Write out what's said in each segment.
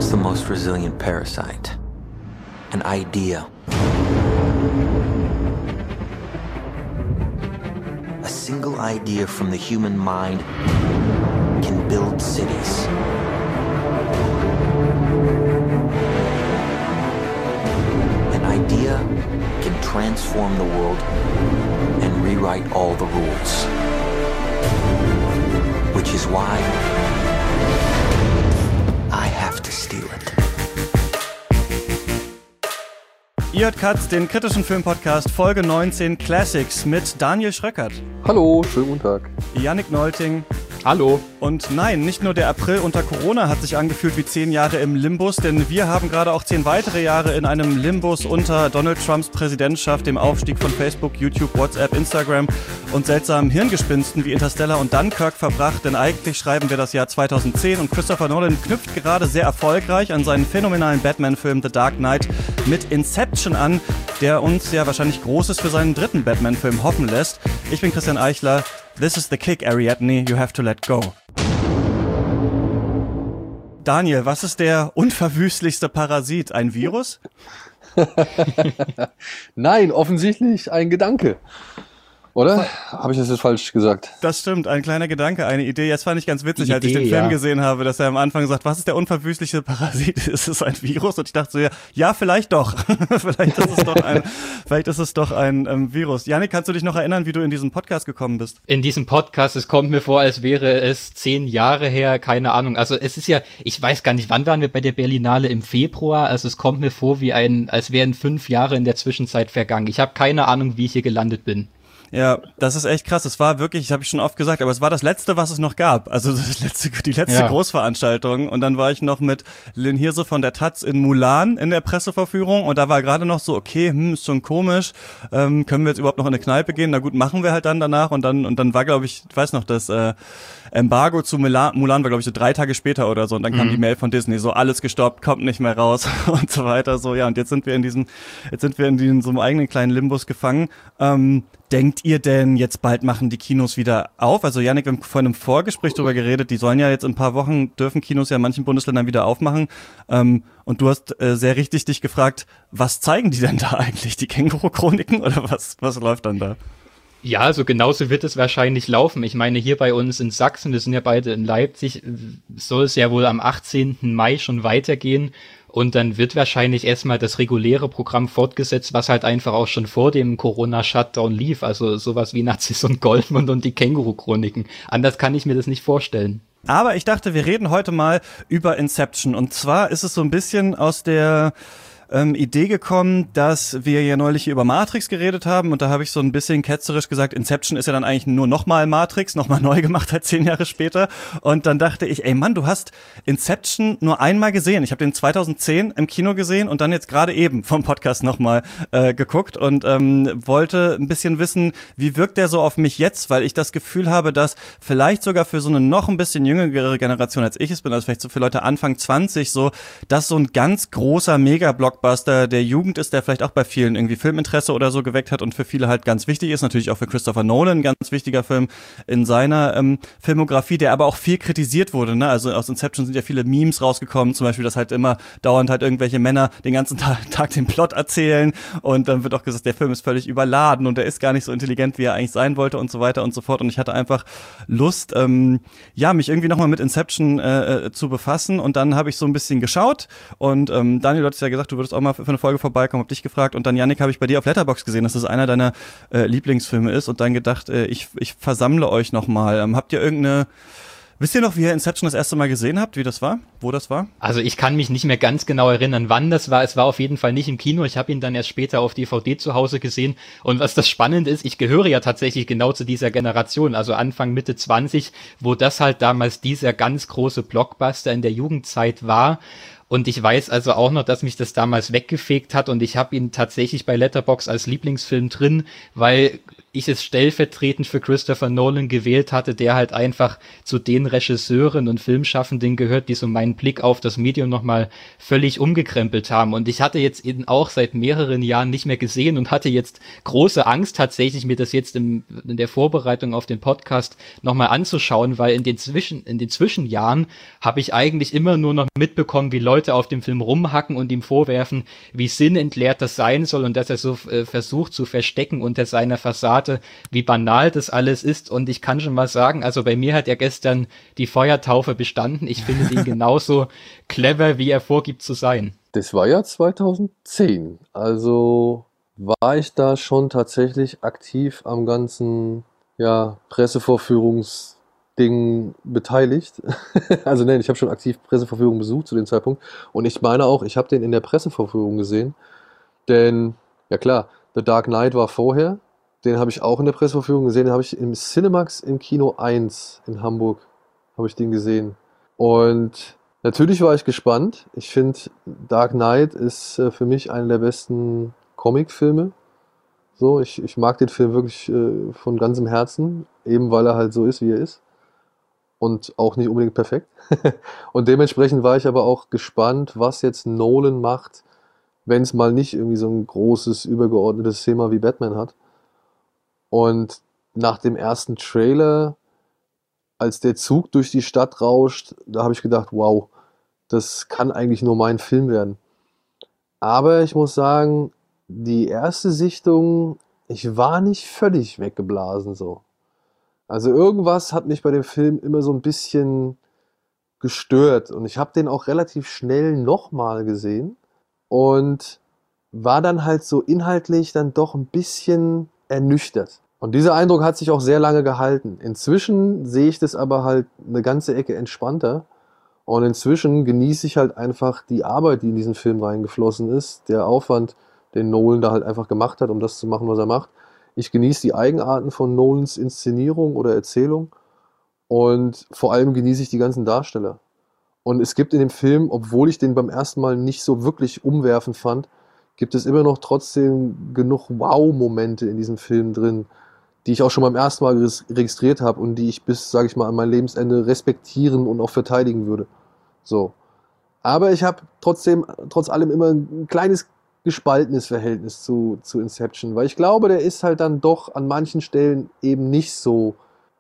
What's the most resilient parasite? An idea. A single idea from the human mind can build cities. An idea can transform the world and rewrite all the rules. Which is why I have to steal it. Ihr hört Katz, den kritischen Filmpodcast Folge 19 Classics mit Daniel Schröckert. Hallo, schönen guten Tag. Yannick Nolting. Hallo. Und nein, nicht nur der April unter Corona hat sich angefühlt wie 10 Jahre im Limbus, denn wir haben gerade auch 10 weitere Jahre in einem Limbus unter Donald Trumps Präsidentschaft, dem Aufstieg von Facebook, YouTube, WhatsApp, Instagram und seltsamen Hirngespinsten wie Interstellar und Dunkirk verbracht, denn eigentlich schreiben wir das Jahr 2010 und Christopher Nolan knüpft gerade sehr erfolgreich an seinen phänomenalen Batman-Film The Dark Knight mit Inception an, der uns ja wahrscheinlich Großes für seinen dritten Batman-Film hoffen lässt. Ich bin Christian Eichler. This is the kick, Ariadne. You have to let go. Daniel, was ist der unverwüstlichste Parasit? Ein Virus? Nein, offensichtlich ein Gedanke. Oder? Habe ich das jetzt falsch gesagt? Das stimmt, ein kleiner Gedanke, eine Idee. Jetzt fand ich ganz witzig, als ich den Film gesehen habe, dass er am Anfang sagt, was ist der unverwüstlichste Parasit? Ist es ein Virus? Und ich dachte so, ja, vielleicht doch. vielleicht ist es doch ein Virus. Yannick, kannst du dich noch erinnern, wie du in diesen Podcast gekommen bist? In diesem Podcast, es kommt mir vor, als wäre es 10 Jahre her, keine Ahnung. Also es ist ja, ich weiß gar nicht, wann waren wir bei der Berlinale? Im Februar? Also es kommt mir vor, als wären 5 Jahre in der Zwischenzeit vergangen. Ich habe keine Ahnung, wie ich hier gelandet bin. Ja, das ist echt krass. Es war wirklich, das habe ich schon oft gesagt, aber es war das Letzte, was es noch gab. Also die letzte Großveranstaltung. Und dann war ich noch mit Lynn Hirse von der Taz in Mulan in der Presseverführung. Und da war gerade noch so, okay, ist schon komisch. Können wir jetzt überhaupt noch in eine Kneipe gehen? Na gut, machen wir halt dann danach. Und dann war, glaube ich weiß noch, das Embargo zu Mulan war, glaube ich, so 3 Tage später oder so. Und dann kam die Mail von Disney, so alles gestoppt, kommt nicht mehr raus und so weiter. So, ja, und jetzt sind wir in so einem eigenen kleinen Limbus gefangen. Denkt ihr denn, jetzt bald machen die Kinos wieder auf? Also Yannick, wir haben vor einem Vorgespräch darüber geredet, die sollen ja jetzt in ein paar Wochen, dürfen Kinos ja in manchen Bundesländern wieder aufmachen. Und du hast sehr richtig dich gefragt, was zeigen die denn da eigentlich? Die Känguru-Chroniken oder was läuft dann da? Ja, also genauso wird es wahrscheinlich laufen. Ich meine, hier bei uns in Sachsen, wir sind ja beide in Leipzig, soll es ja wohl am 18. Mai schon weitergehen. Und dann wird wahrscheinlich erstmal das reguläre Programm fortgesetzt, was halt einfach auch schon vor dem Corona-Shutdown lief. Also sowas wie Nazis und Goldmund und die Känguru-Chroniken. Anders kann ich mir das nicht vorstellen. Aber ich dachte, wir reden heute mal über Inception. Und zwar ist es so ein bisschen aus der Idee gekommen, dass wir ja neulich hier über Matrix geredet haben und da habe ich so ein bisschen ketzerisch gesagt, Inception ist ja dann eigentlich nur nochmal Matrix, nochmal neu gemacht halt 10 Jahre später und dann dachte ich, ey Mann, du hast Inception nur einmal gesehen. Ich habe den 2010 im Kino gesehen und dann jetzt gerade eben vom Podcast nochmal geguckt und wollte ein bisschen wissen, wie wirkt der so auf mich jetzt, weil ich das Gefühl habe, dass vielleicht sogar für so eine noch ein bisschen jüngere Generation als ich es bin, also vielleicht so für Leute Anfang 20 so, dass so ein ganz großer Mega-Blockbuster der Jugend ist, der vielleicht auch bei vielen irgendwie Filminteresse oder so geweckt hat und für viele halt ganz wichtig ist, natürlich auch für Christopher Nolan ein ganz wichtiger Film in seiner Filmografie, der aber auch viel kritisiert wurde, ne? Also aus Inception sind ja viele Memes rausgekommen, zum Beispiel, dass halt immer dauernd halt irgendwelche Männer den ganzen Tag den Plot erzählen und dann wird auch gesagt, der Film ist völlig überladen und der ist gar nicht so intelligent, wie er eigentlich sein wollte und so weiter und so fort und ich hatte einfach Lust, mich irgendwie nochmal mit Inception zu befassen und dann habe ich so ein bisschen geschaut und Daniel, du hattest ja gesagt, du würdest auch mal für eine Folge vorbeikommen, hab dich gefragt und dann Yannick habe ich bei dir auf Letterboxd gesehen, dass das einer deiner Lieblingsfilme ist und dann gedacht, ich versammle euch nochmal. Wisst ihr noch, wie ihr Inception das erste Mal gesehen habt, wie das war? Wo das war? Also ich kann mich nicht mehr ganz genau erinnern, wann das war. Es war auf jeden Fall nicht im Kino. Ich habe ihn dann erst später auf DVD zu Hause gesehen. Und was das Spannende ist, ich gehöre ja tatsächlich genau zu dieser Generation, also Anfang, Mitte 20, wo das halt damals dieser ganz große Blockbuster in der Jugendzeit war. Und ich weiß also auch noch, dass mich das damals weggefegt hat und ich habe ihn tatsächlich bei Letterboxd als Lieblingsfilm drin, weil ich es stellvertretend für Christopher Nolan gewählt hatte, der halt einfach zu den Regisseuren und Filmschaffenden gehört, die so meinen Blick auf das Medium nochmal völlig umgekrempelt haben. Und ich hatte jetzt eben auch seit mehreren Jahren nicht mehr gesehen und hatte jetzt große Angst tatsächlich, mir das jetzt in der Vorbereitung auf den Podcast nochmal anzuschauen, weil in den Zwischenjahren habe ich eigentlich immer nur noch mitbekommen, wie Leute auf dem Film rumhacken und ihm vorwerfen, wie sinnentleert das sein soll und dass er so versucht zu verstecken unter seiner Fassade, wie banal das alles ist. Und ich kann schon mal sagen, also bei mir hat er gestern die Feuertaufe bestanden. Ich finde ihn genauso clever, wie er vorgibt zu sein. Das war ja 2010. Also war ich da schon tatsächlich aktiv am ganzen Pressevorführungsding beteiligt. Also nein, ich habe schon aktiv Pressevorführungen besucht zu dem Zeitpunkt. Und ich meine auch, ich habe den in der Pressevorführung gesehen. Denn, ja klar, The Dark Knight war vorher. Den habe ich auch in der Pressevorführung gesehen. Den habe ich im Cinemax im Kino 1 in Hamburg habe ich den gesehen. Und natürlich war ich gespannt. Ich finde, Dark Knight ist für mich einer der besten Comicfilme. So, ich mag den Film wirklich von ganzem Herzen, eben weil er halt so ist, wie er ist. Und auch nicht unbedingt perfekt. Und dementsprechend war ich aber auch gespannt, was jetzt Nolan macht, wenn es mal nicht irgendwie so ein großes, übergeordnetes Thema wie Batman hat. Und nach dem ersten Trailer, als der Zug durch die Stadt rauscht, da habe ich gedacht, wow, das kann eigentlich nur mein Film werden. Aber ich muss sagen, die erste Sichtung, ich war nicht völlig weggeblasen so. Also irgendwas hat mich bei dem Film immer so ein bisschen gestört. Und ich habe den auch relativ schnell nochmal gesehen und war dann halt so inhaltlich dann doch ein bisschen ernüchtert. Und dieser Eindruck hat sich auch sehr lange gehalten. Inzwischen sehe ich das aber halt eine ganze Ecke entspannter. Und inzwischen genieße ich halt einfach die Arbeit, die in diesen Film reingeflossen ist. Der Aufwand, den Nolan da halt einfach gemacht hat, um das zu machen, was er macht. Ich genieße die Eigenarten von Nolans Inszenierung oder Erzählung. Und vor allem genieße ich die ganzen Darsteller. Und es gibt in dem Film, obwohl ich den beim ersten Mal nicht so wirklich umwerfend fand, gibt es immer noch trotzdem genug Wow-Momente in diesem Film drin, die ich auch schon beim ersten Mal registriert habe und die ich bis, sage ich mal, an mein Lebensende respektieren und auch verteidigen würde. So. Aber ich habe trotz allem immer ein kleines gespaltenes Verhältnis zu Inception, weil ich glaube, der ist halt dann doch an manchen Stellen eben nicht so,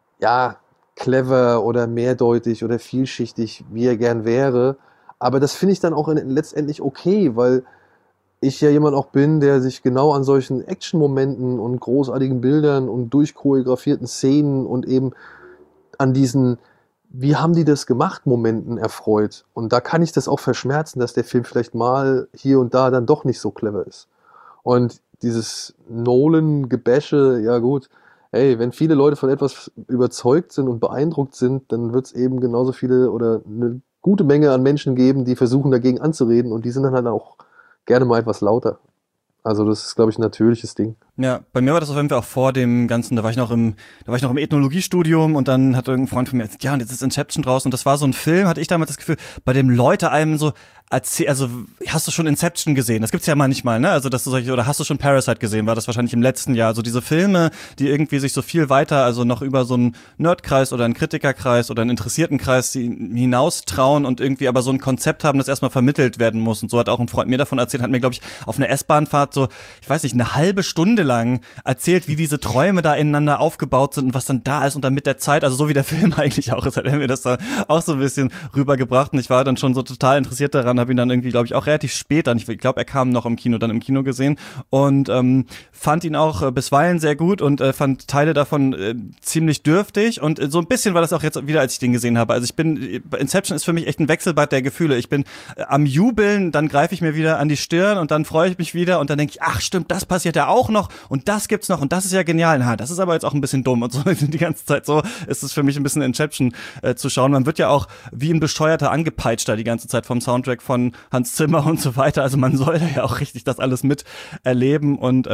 clever oder mehrdeutig oder vielschichtig, wie er gern wäre. Aber das finde ich dann auch letztendlich okay, weil ich ja jemand auch bin, der sich genau an solchen Action-Momenten und großartigen Bildern und durchchoreografierten Szenen und eben an diesen, wie haben die das gemacht, Momenten erfreut. Und da kann ich das auch verschmerzen, dass der Film vielleicht mal hier und da dann doch nicht so clever ist. Und dieses Nolan-Gebäsche, ja gut, hey, wenn viele Leute von etwas überzeugt sind und beeindruckt sind, dann wird es eben genauso viele oder eine gute Menge an Menschen geben, die versuchen dagegen anzureden und die sind dann halt auch gerne mal etwas lauter. Also das ist, glaube ich, ein natürliches Ding. Ja, bei mir war das auf jeden Fall auch vor dem Ganzen, da war ich noch im Ethnologiestudium und dann hat irgendein Freund von mir gesagt, ja, und jetzt ist Inception draußen und das war so ein Film, hatte ich damals das Gefühl, bei dem Leute einem so erzählen, also hast du schon Inception gesehen? Das gibt's ja manchmal, ne? Also dass du solche, oder hast du schon Parasite gesehen? War das wahrscheinlich im letzten Jahr? Also diese Filme, die irgendwie sich so viel weiter, also noch über so einen Nerdkreis oder einen Kritikerkreis oder einen Interessiertenkreis hinaus trauen und irgendwie aber so ein Konzept haben, das erstmal vermittelt werden muss. Und so hat auch ein Freund mir davon erzählt, hat mir, glaube ich, auf einer S-Bahnfahrt so, ich weiß nicht, eine halbe Stunde lang erzählt, wie diese Träume da ineinander aufgebaut sind und was dann da ist und dann mit der Zeit, also so wie der Film eigentlich auch ist, hat er mir das da auch so ein bisschen rübergebracht und ich war dann schon so total interessiert daran, habe ihn dann irgendwie, glaube ich, auch relativ spät dann, ich glaube, er kam noch im Kino gesehen und fand ihn auch bisweilen sehr gut und fand Teile davon ziemlich dürftig und so ein bisschen war das auch jetzt wieder, als ich den gesehen habe. Also Inception ist für mich echt ein Wechselbad der Gefühle. Ich bin am Jubeln, dann greife ich mir wieder an die Stirn und dann freue ich mich wieder und dann denke ich, ach stimmt, das passiert ja auch noch und das gibt's noch und das ist ja genial. Na, das ist aber jetzt auch ein bisschen dumm und so die ganze Zeit so ist es für mich ein bisschen Inception zu schauen. Man wird ja auch wie ein Bescheuerter angepeitscht da die ganze Zeit vom Soundtrack von Hans Zimmer und so weiter. Also man soll da ja auch richtig das alles miterleben und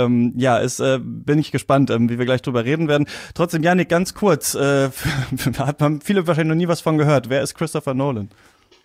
bin ich gespannt, wie wir gleich drüber reden werden. Trotzdem, Janik, ganz kurz, haben viele wahrscheinlich noch nie was von gehört. Wer ist Christopher Nolan?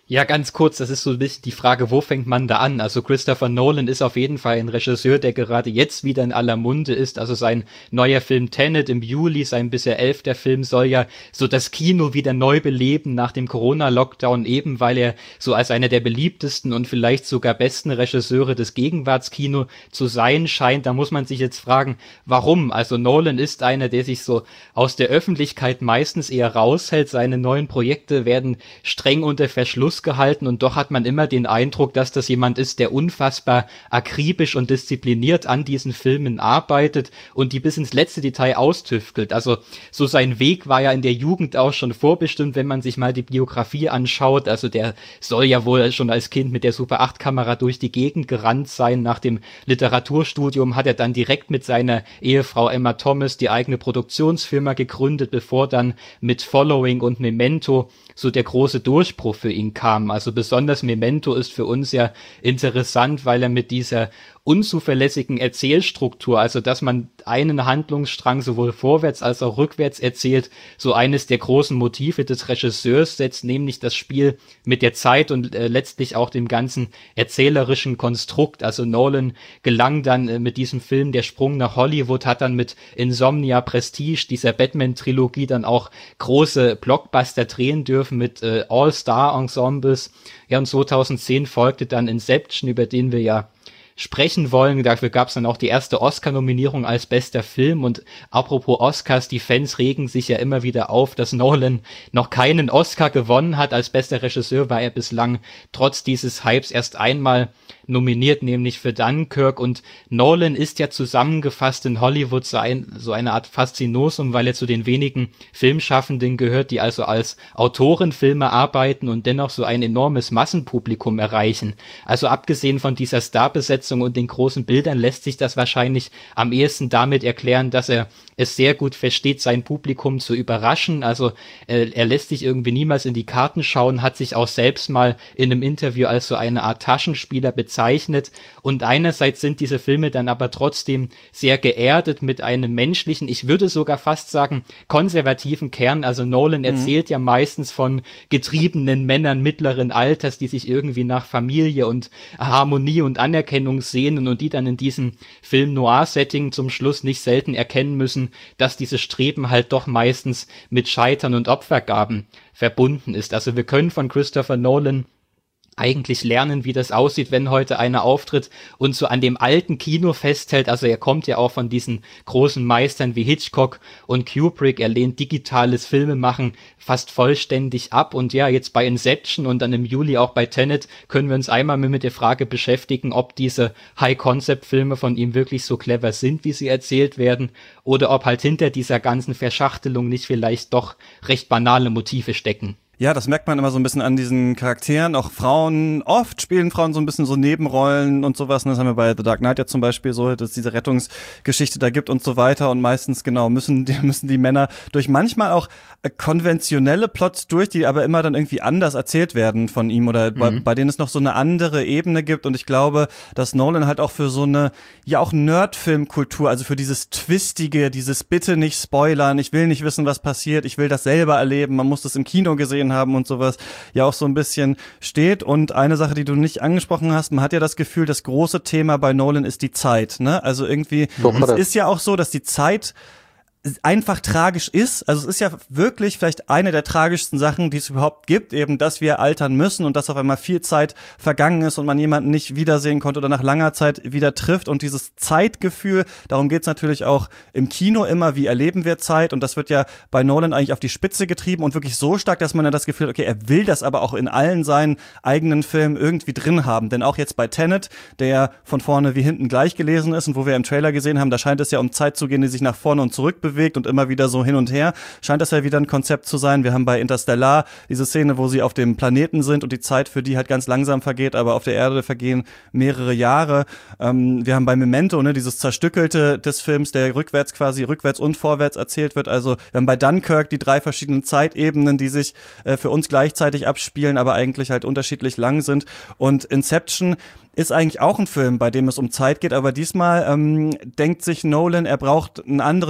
Ja, ganz kurz, das ist so ein bisschen die Frage, wo fängt man da an? Also Christopher Nolan ist auf jeden Fall ein Regisseur, der gerade jetzt wieder in aller Munde ist. Also sein neuer Film Tenet im Juli, sein bisher 11. Film, soll ja so das Kino wieder neu beleben nach dem Corona-Lockdown, eben weil er so als einer der beliebtesten und vielleicht sogar besten Regisseure des Gegenwartskino zu sein scheint. Da muss man sich jetzt fragen, warum? Also Nolan ist einer, der sich so aus der Öffentlichkeit meistens eher raushält. Seine neuen Projekte werden streng unter Verschluss gehalten und doch hat man immer den Eindruck, dass das jemand ist, der unfassbar akribisch und diszipliniert an diesen Filmen arbeitet und die bis ins letzte Detail austüftelt. Also so sein Weg war ja in der Jugend auch schon vorbestimmt, wenn man sich mal die Biografie anschaut. Also der soll ja wohl schon als Kind mit der Super 8 Kamera durch die Gegend gerannt sein. Nach dem Literaturstudium hat er dann direkt mit seiner Ehefrau Emma Thomas die eigene Produktionsfirma gegründet, bevor dann mit Following und Memento so der große Durchbruch für ihn kam. Also besonders Memento ist für uns ja interessant, weil er mit dieser unzuverlässigen Erzählstruktur, also dass man einen Handlungsstrang sowohl vorwärts als auch rückwärts erzählt, so eines der großen Motive des Regisseurs setzt, nämlich das Spiel mit der Zeit und letztlich auch dem ganzen erzählerischen Konstrukt. Also Nolan gelang dann mit diesem Film der Sprung nach Hollywood, hat dann mit Insomnia, Prestige, dieser Batman-Trilogie dann auch große Blockbuster drehen dürfen mit All-Star-Ensembles. Ja, und 2010 folgte dann Inception, über den wir ja sprechen wollen. Dafür gab es dann auch die erste Oscar-Nominierung als bester Film. Und apropos Oscars, die Fans regen sich ja immer wieder auf, dass Nolan noch keinen Oscar gewonnen hat. Als bester Regisseur war er bislang trotz dieses Hypes erst einmal nominiert, nämlich für Dunkirk. Und Nolan ist ja zusammengefasst in Hollywood so eine Art Faszinosum, weil er zu den wenigen Filmschaffenden gehört, die also als Autoren Filme arbeiten und dennoch so ein enormes Massenpublikum erreichen. Also abgesehen von dieser Starbesetzung und den großen Bildern lässt sich das wahrscheinlich am ehesten damit erklären, dass er es sehr gut versteht, sein Publikum zu überraschen. Also er lässt sich irgendwie niemals in die Karten schauen, hat sich auch selbst mal in einem Interview als so eine Art Taschenspieler bezeichnet. Und einerseits sind diese Filme dann aber trotzdem sehr geerdet mit einem menschlichen, ich würde sogar fast sagen, konservativen Kern. Also Nolan erzählt ja meistens von getriebenen Männern mittleren Alters, die sich irgendwie nach Familie und Harmonie und Anerkennung sehnen und die dann in diesem Film-Noir-Setting zum Schluss nicht selten erkennen müssen, dass dieses Streben halt doch meistens mit Scheitern und Opfergaben verbunden ist. Also wir können von Christopher Nolan eigentlich lernen, wie das aussieht, wenn heute einer auftritt und so an dem alten Kino festhält. Also er kommt ja auch von diesen großen Meistern wie Hitchcock und Kubrick. Er lehnt digitales Filmemachen fast vollständig ab. Und ja, jetzt bei Inception und dann im Juli auch bei Tenet können wir uns einmal mit der Frage beschäftigen, ob diese High-Concept-Filme von ihm wirklich so clever sind, wie sie erzählt werden, oder ob halt hinter dieser ganzen Verschachtelung nicht vielleicht doch recht banale Motive stecken. Ja, das merkt man immer so ein bisschen an diesen Charakteren. Auch Frauen, oft spielen Frauen so ein bisschen so Nebenrollen und sowas. Und das haben wir bei The Dark Knight ja zum Beispiel so, dass es diese Rettungsgeschichte da gibt und so weiter. Und meistens, genau, müssen die Männer durch manchmal auch konventionelle Plots durch, die aber immer dann irgendwie anders erzählt werden von ihm oder bei denen es noch so eine andere Ebene gibt. Und ich glaube, dass Nolan halt auch für so eine, ja auch Nerdfilmkultur, also für dieses Twistige, dieses bitte nicht spoilern, ich will nicht wissen, was passiert, ich will das selber erleben, man muss das im Kino gesehen haben und sowas, ja auch so ein bisschen steht. Und eine Sache, die du nicht angesprochen hast, man hat ja das Gefühl, das große Thema bei Nolan ist die Zeit, ne? Also irgendwie, es ist ja auch so, dass die Zeit einfach tragisch ist. Also es ist ja wirklich vielleicht eine der tragischsten Sachen, die es überhaupt gibt, eben, dass wir altern müssen und dass auf einmal viel Zeit vergangen ist und man jemanden nicht wiedersehen konnte oder nach langer Zeit wieder trifft. Und dieses Zeitgefühl, darum geht's natürlich auch im Kino immer, wie erleben wir Zeit, und das wird ja bei Nolan eigentlich auf die Spitze getrieben und wirklich so stark, dass man ja das Gefühl hat, okay, er will das aber auch in allen seinen eigenen Filmen irgendwie drin haben. Denn auch jetzt bei Tenet, der von vorne wie hinten gleich gelesen ist und wo wir im Trailer gesehen haben, da scheint es ja um Zeit zu gehen, die sich nach vorne und zurück bewegt und immer wieder so hin und her, scheint das ja wieder ein Konzept zu sein. Wir haben bei Interstellar diese Szene, wo sie auf dem Planeten sind und die Zeit für die halt ganz langsam vergeht, aber auf der Erde vergehen mehrere Jahre. Wir haben bei Memento, ne, dieses Zerstückelte des Films, der rückwärts und vorwärts erzählt wird. Also wir haben bei Dunkirk die 3 verschiedenen Zeitebenen, die sich für uns gleichzeitig abspielen, aber eigentlich halt unterschiedlich lang sind. Und Inception ist eigentlich auch ein Film, bei dem es um Zeit geht, aber diesmal denkt sich Nolan, er braucht einen anderen Grund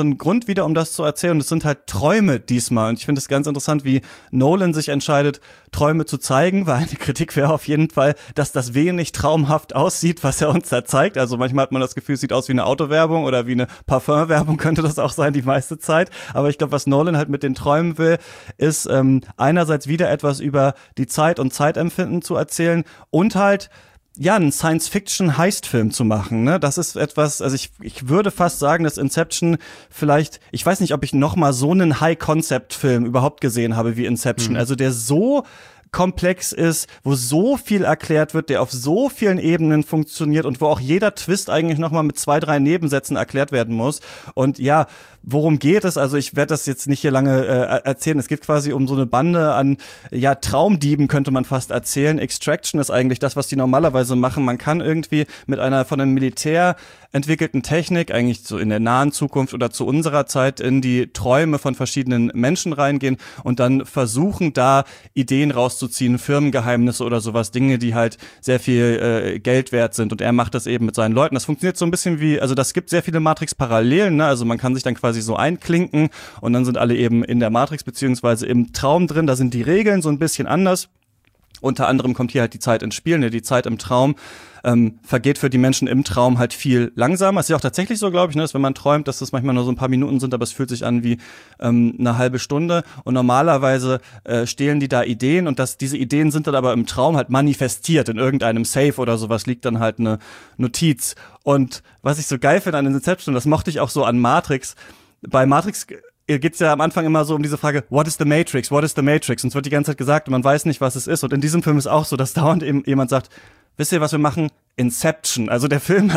Grund wieder, um das zu erzählen. Und es sind halt Träume diesmal. Und ich finde es ganz interessant, wie Nolan sich entscheidet, Träume zu zeigen, weil eine Kritik wäre auf jeden Fall, dass das wenig traumhaft aussieht, was er uns da zeigt. Also manchmal hat man das Gefühl, es sieht aus wie eine Autowerbung oder wie eine Parfumwerbung, könnte das auch sein, die meiste Zeit. Aber ich glaube, was Nolan halt mit den Träumen will, ist einerseits wieder etwas über die Zeit und Zeitempfinden zu erzählen und halt einen Science-Fiction-Heist-Film zu machen, ne? Das ist etwas, also ich würde fast sagen, dass Inception vielleicht, ich weiß nicht, ob ich noch mal so einen High-Concept-Film überhaupt gesehen habe wie Inception, also der so komplex ist, wo so viel erklärt wird, der auf so vielen Ebenen funktioniert und wo auch jeder Twist eigentlich noch mal mit 2, 3 Nebensätzen erklärt werden muss. Und ja, worum geht es? Also ich werde das jetzt nicht hier lange erzählen. Es geht quasi um so eine Bande an Traumdieben, könnte man fast erzählen. Extraction ist eigentlich das, was die normalerweise machen. Man kann irgendwie mit einer von einem Militär entwickelten Technik, eigentlich so in der nahen Zukunft oder zu unserer Zeit, in die Träume von verschiedenen Menschen reingehen und dann versuchen, da Ideen rauszuziehen, Firmengeheimnisse oder sowas, Dinge, die halt sehr viel Geld wert sind. Und er macht das eben mit seinen Leuten. Das funktioniert so ein bisschen wie, also das gibt sehr viele Matrix-Parallelen, ne? Also man kann sich dann quasi so einklinken und dann sind alle eben in der Matrix beziehungsweise im Traum drin. Da sind die Regeln so ein bisschen anders. Unter anderem kommt hier halt die Zeit ins Spiel, ne? Die Zeit im Traum vergeht für die Menschen im Traum halt viel langsamer. Es ist ja auch tatsächlich so, glaube ich, ne, dass wenn man träumt, dass das manchmal nur so ein paar Minuten sind, aber es fühlt sich an wie eine halbe Stunde. Und normalerweise stehlen die da Ideen und diese Ideen sind dann aber im Traum halt manifestiert. In irgendeinem Safe oder sowas liegt dann halt eine Notiz. Und was ich so geil finde an Inception, das mochte ich auch so an Matrix, bei Matrix geht's ja am Anfang immer so um diese Frage, what is the Matrix, what is the Matrix? Und es wird die ganze Zeit gesagt und man weiß nicht, was es ist. Und in diesem Film ist auch so, dass dauernd eben jemand sagt, wisst ihr, was wir machen? Inception. Also der Film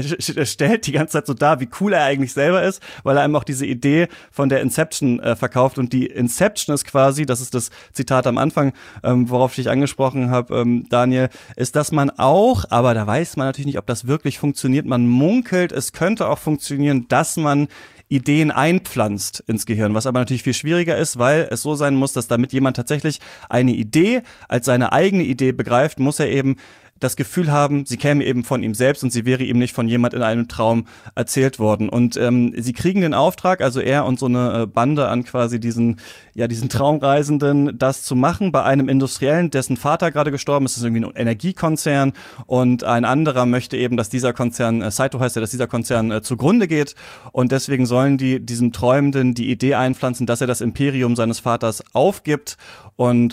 stellt die ganze Zeit so dar, wie cool er eigentlich selber ist, weil er einem auch diese Idee von der Inception verkauft. Und die Inception ist quasi, das ist das Zitat am Anfang, worauf ich dich angesprochen habe, Daniel, ist, dass man auch, aber da weiß man natürlich nicht, ob das wirklich funktioniert, man munkelt, es könnte auch funktionieren, dass man Ideen einpflanzt ins Gehirn, was aber natürlich viel schwieriger ist, weil es so sein muss, dass damit jemand tatsächlich eine Idee als seine eigene Idee begreift, muss er eben das Gefühl haben, sie käme eben von ihm selbst und sie wäre ihm nicht von jemand in einem Traum erzählt worden. Und sie kriegen den Auftrag, also er und so eine Bande an quasi diesen Traumreisenden, das zu machen bei einem Industriellen, dessen Vater gerade gestorben ist. Das ist irgendwie ein Energiekonzern und ein anderer möchte eben, dass dieser Konzern, Saito heißt ja, dass dieser Konzern zugrunde geht und deswegen sollen die diesem Träumenden die Idee einpflanzen, dass er das Imperium seines Vaters aufgibt und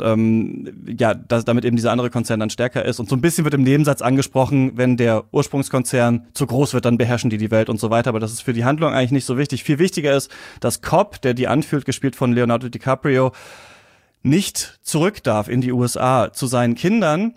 damit eben dieser andere Konzern dann stärker ist. Und so ein bisschen wird im Nebensatz angesprochen, wenn der Ursprungskonzern zu groß wird, dann beherrschen die Welt und so weiter. Aber das ist für die Handlung eigentlich nicht so wichtig. Viel wichtiger ist, dass Cobb, der die anführt, gespielt von Leonardo DiCaprio, nicht zurück darf in die USA zu seinen Kindern,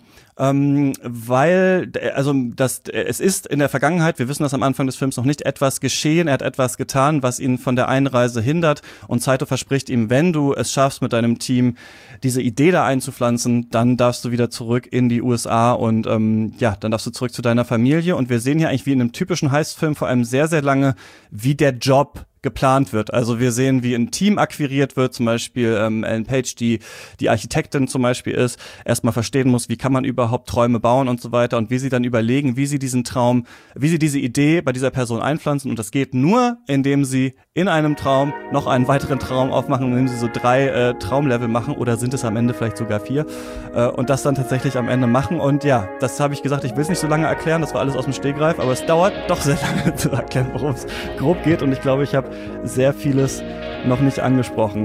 weil, es ist in der Vergangenheit, wir wissen das am Anfang des Films noch nicht, etwas geschehen, er hat etwas getan, was ihn von der Einreise hindert und Saito verspricht ihm, wenn du es schaffst mit deinem Team, diese Idee da einzupflanzen, dann darfst du wieder zurück in die USA und dann darfst du zurück zu deiner Familie und wir sehen hier eigentlich wie in einem typischen Heistfilm vor allem sehr, sehr lange, wie der Job geplant wird. Also wir sehen, wie ein Team akquiriert wird, zum Beispiel Ellen Page, die Architektin zum Beispiel ist, erstmal verstehen muss, wie kann man überhaupt Träume bauen und so weiter und wie sie dann überlegen, wie sie diese Idee bei dieser Person einpflanzen und das geht nur, indem sie in einem Traum noch einen weiteren Traum aufmachen, indem sie so 3 Traumlevel machen oder sind es am Ende vielleicht sogar 4 und das dann tatsächlich am Ende machen und ja, das habe ich gesagt, ich will es nicht so lange erklären, das war alles aus dem Stegreif, aber es dauert doch sehr lange zu erklären, worum es grob geht und ich glaube, ich habe sehr vieles noch nicht angesprochen.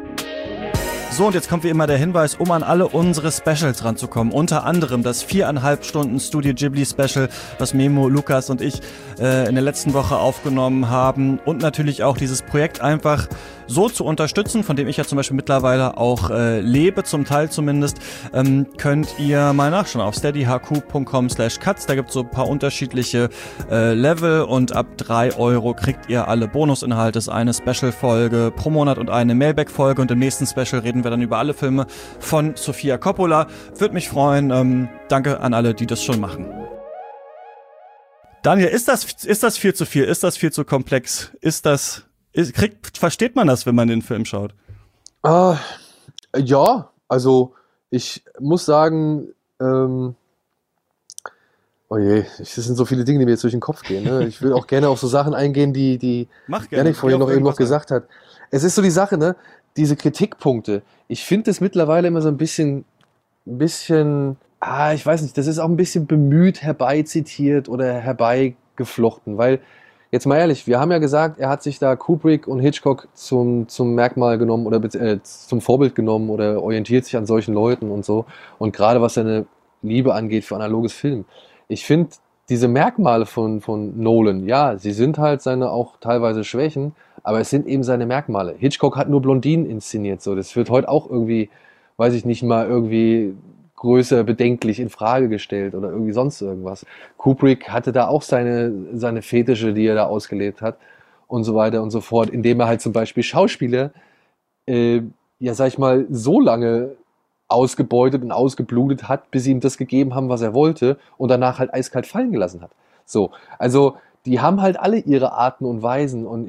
So, und jetzt kommt wie immer der Hinweis, um an alle unsere Specials ranzukommen. Unter anderem das 4,5 Stunden Studio Ghibli Special, was Memo, Lukas und ich in der letzten Woche aufgenommen haben. Und natürlich auch dieses Projekt einfach so zu unterstützen, von dem ich ja zum Beispiel mittlerweile auch lebe, zum Teil zumindest, könnt ihr mal nachschauen auf steadyhq.com/cuts. Da gibt es so ein paar unterschiedliche Level und ab 3 Euro kriegt ihr alle Bonusinhalte, eine Special-Folge pro Monat und eine Mailback-Folge und im nächsten Special reden wir dann über alle Filme von Sofia Coppola. Würde mich freuen. Danke an alle, die das schon machen. Daniel, ist das viel zu viel? Ist das viel zu komplex? Versteht man das, wenn man den Film schaut? Ja, also ich muss sagen, Oh je, das sind so viele Dinge, die mir jetzt durch den Kopf gehen. Ne? Ich will auch gerne auf so Sachen eingehen, die Mach gerne. Jannik vorhin Geh auf noch eben noch irgendwas ein. gesagt hat. Es ist so die Sache, ne? Diese Kritikpunkte. Ich finde es mittlerweile immer so ein bisschen, ich weiß nicht, das ist auch ein bisschen bemüht herbeizitiert oder herbeigeflochten, weil, jetzt mal ehrlich, wir haben ja gesagt, er hat sich da Kubrick und Hitchcock zum Merkmal genommen oder zum Vorbild genommen oder orientiert sich an solchen Leuten und so. Und gerade was seine Liebe angeht für analoges Film. Ich finde, diese Merkmale von Nolan, ja, sie sind halt seine auch teilweise Schwächen, aber es sind eben seine Merkmale. Hitchcock hat nur Blondinen inszeniert, so. Das wird heute auch irgendwie, weiß ich nicht mal, irgendwie größer bedenklich in Frage gestellt oder irgendwie sonst irgendwas. Kubrick hatte da auch seine Fetische, die er da ausgelebt hat und so weiter und so fort, indem er halt zum Beispiel Schauspieler, äh, ja, sag ich mal, so lange ausgebeutet und ausgeblutet hat, bis sie ihm das gegeben haben, was er wollte und danach halt eiskalt fallen gelassen hat. So, also die haben halt alle ihre Arten und Weisen und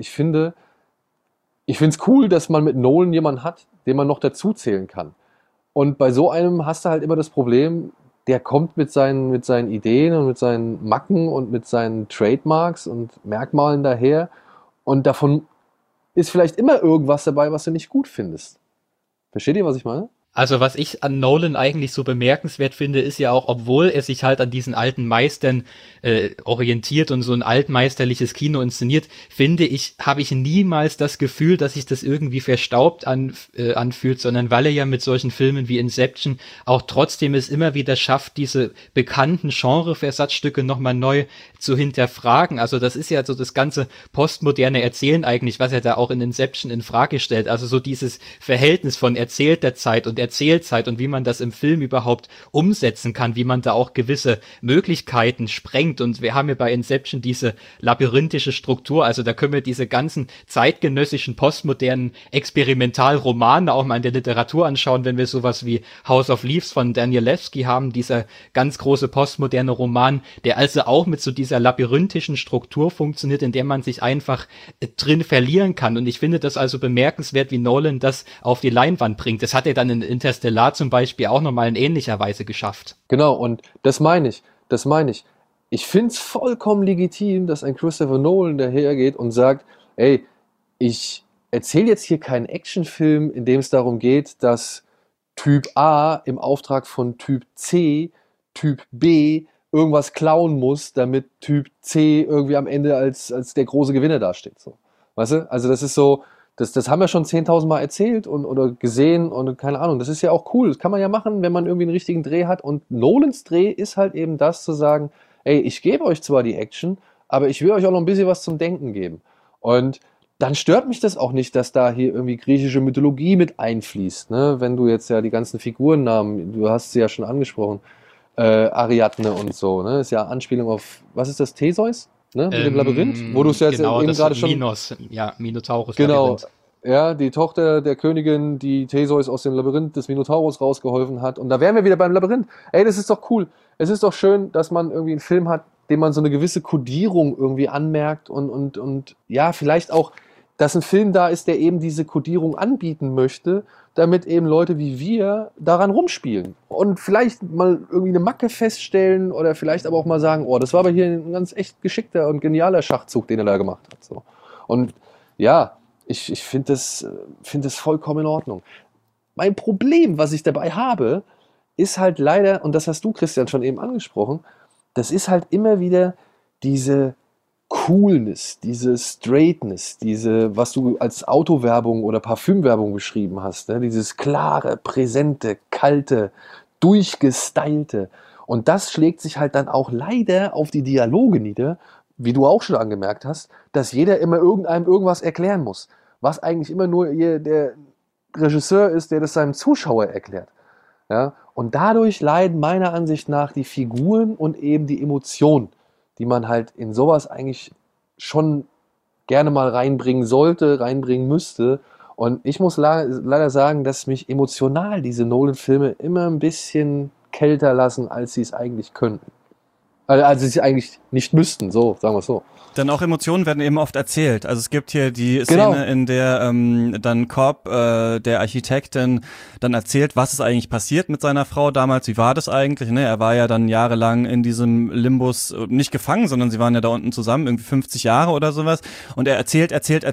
ich finde es cool, dass man mit Nolan jemanden hat, den man noch dazu zählen kann. Und bei so einem hast du halt immer das Problem, der kommt mit seinen Ideen und mit seinen Macken und mit seinen Trademarks und Merkmalen daher und davon ist vielleicht immer irgendwas dabei, was du nicht gut findest. Versteht ihr, was ich meine? Also was ich an Nolan eigentlich so bemerkenswert finde, ist ja auch, obwohl er sich halt an diesen alten Meistern orientiert und so ein altmeisterliches Kino inszeniert, finde ich, habe ich niemals das Gefühl, dass sich das irgendwie verstaubt anfühlt, sondern weil er ja mit solchen Filmen wie Inception auch trotzdem es immer wieder schafft, diese bekannten Genre-Versatzstücke nochmal neu zu hinterfragen. Also das ist ja so das ganze postmoderne Erzählen eigentlich, was er da auch in Inception in Frage stellt. Also so dieses Verhältnis von erzählter Zeit und Erzählzeit und wie man das im Film überhaupt umsetzen kann, wie man da auch gewisse Möglichkeiten sprengt. Und wir haben ja bei Inception diese labyrinthische Struktur, also da können wir diese ganzen zeitgenössischen, postmodernen Experimentalromane auch mal in der Literatur anschauen, wenn wir sowas wie House of Leaves von Danielewski haben, dieser ganz große postmoderne Roman, der also auch mit so dieser labyrinthischen Struktur funktioniert, in der man sich einfach drin verlieren kann. Und ich finde das also bemerkenswert, wie Nolan das auf die Leinwand bringt. Das hat er dann in Interstellar zum Beispiel auch nochmal in ähnlicher Weise geschafft. Genau, und das meine ich. Ich finde es vollkommen legitim, dass ein Christopher Nolan dahergeht und sagt, ey, ich erzähle jetzt hier keinen Actionfilm, in dem es darum geht, dass Typ A im Auftrag von Typ C, Typ B irgendwas klauen muss, damit Typ C irgendwie am Ende als der große Gewinner dasteht. So. Weißt du? Also das ist so, das haben wir schon 10.000 Mal erzählt oder gesehen und keine Ahnung. Das ist ja auch cool. Das kann man ja machen, wenn man irgendwie einen richtigen Dreh hat. Und Nolans Dreh ist halt eben das zu sagen, ey, ich gebe euch zwar die Action, aber ich will euch auch noch ein bisschen was zum Denken geben. Und dann stört mich das auch nicht, dass da hier irgendwie griechische Mythologie mit einfließt. Ne? Wenn du jetzt ja die ganzen Figurennamen, du hast sie ja schon angesprochen, Ariadne und so, ne? Ist ja Anspielung auf, was ist das, Theseus? Ne? Mit dem Labyrinth? Wo du es ja jetzt genau, eben das gerade schon... Minos, ja, Minotaurus Genau, Labyrinth. ja, die Tochter der Königin, die Theseus aus dem Labyrinth des Minotaurus rausgeholfen hat. Und da wären wir wieder beim Labyrinth. Ey, das ist doch cool. Es ist doch schön, dass man irgendwie einen Film hat, dem man so eine gewisse Kodierung irgendwie anmerkt und ja, vielleicht auch, dass ein Film da ist, der eben diese Kodierung anbieten möchte, damit eben Leute wie wir daran rumspielen. Und vielleicht mal irgendwie eine Macke feststellen oder vielleicht aber auch mal sagen, oh, das war aber hier ein ganz echt geschickter und genialer Schachzug, den er da gemacht hat. So. Und ja, ich finde das vollkommen in Ordnung. Mein Problem, was ich dabei habe, ist halt leider, und das hast du, Christian, schon eben angesprochen, das ist halt immer wieder diese Coolness, diese Straightness, diese, was du als Autowerbung oder Parfümwerbung beschrieben hast, ne? Dieses klare, präsente, kalte, durchgestylte. Und das schlägt sich halt dann auch leider auf die Dialoge nieder, wie du auch schon angemerkt hast, dass jeder immer irgendeinem irgendwas erklären muss. Was eigentlich immer nur der Regisseur ist, der das seinem Zuschauer erklärt. Ja? Und dadurch leiden meiner Ansicht nach die Figuren und eben die Emotionen, die man halt in sowas eigentlich schon gerne mal reinbringen sollte, reinbringen müsste. Und ich muss leider sagen, dass mich emotional diese Nolan-Filme immer ein bisschen kälter lassen, als sie es eigentlich könnten. Also sie es eigentlich nicht müssten, so, sagen wir es so. Denn auch Emotionen werden eben oft erzählt. Also es gibt hier die Genau. Szene, in der dann Cobb, der Architektin, dann erzählt, was ist eigentlich passiert mit seiner Frau damals, wie war das eigentlich, ne? Er war ja dann jahrelang in diesem Limbus, nicht gefangen, sondern sie waren ja da unten zusammen, irgendwie 50 Jahre oder sowas. Und er erzählt.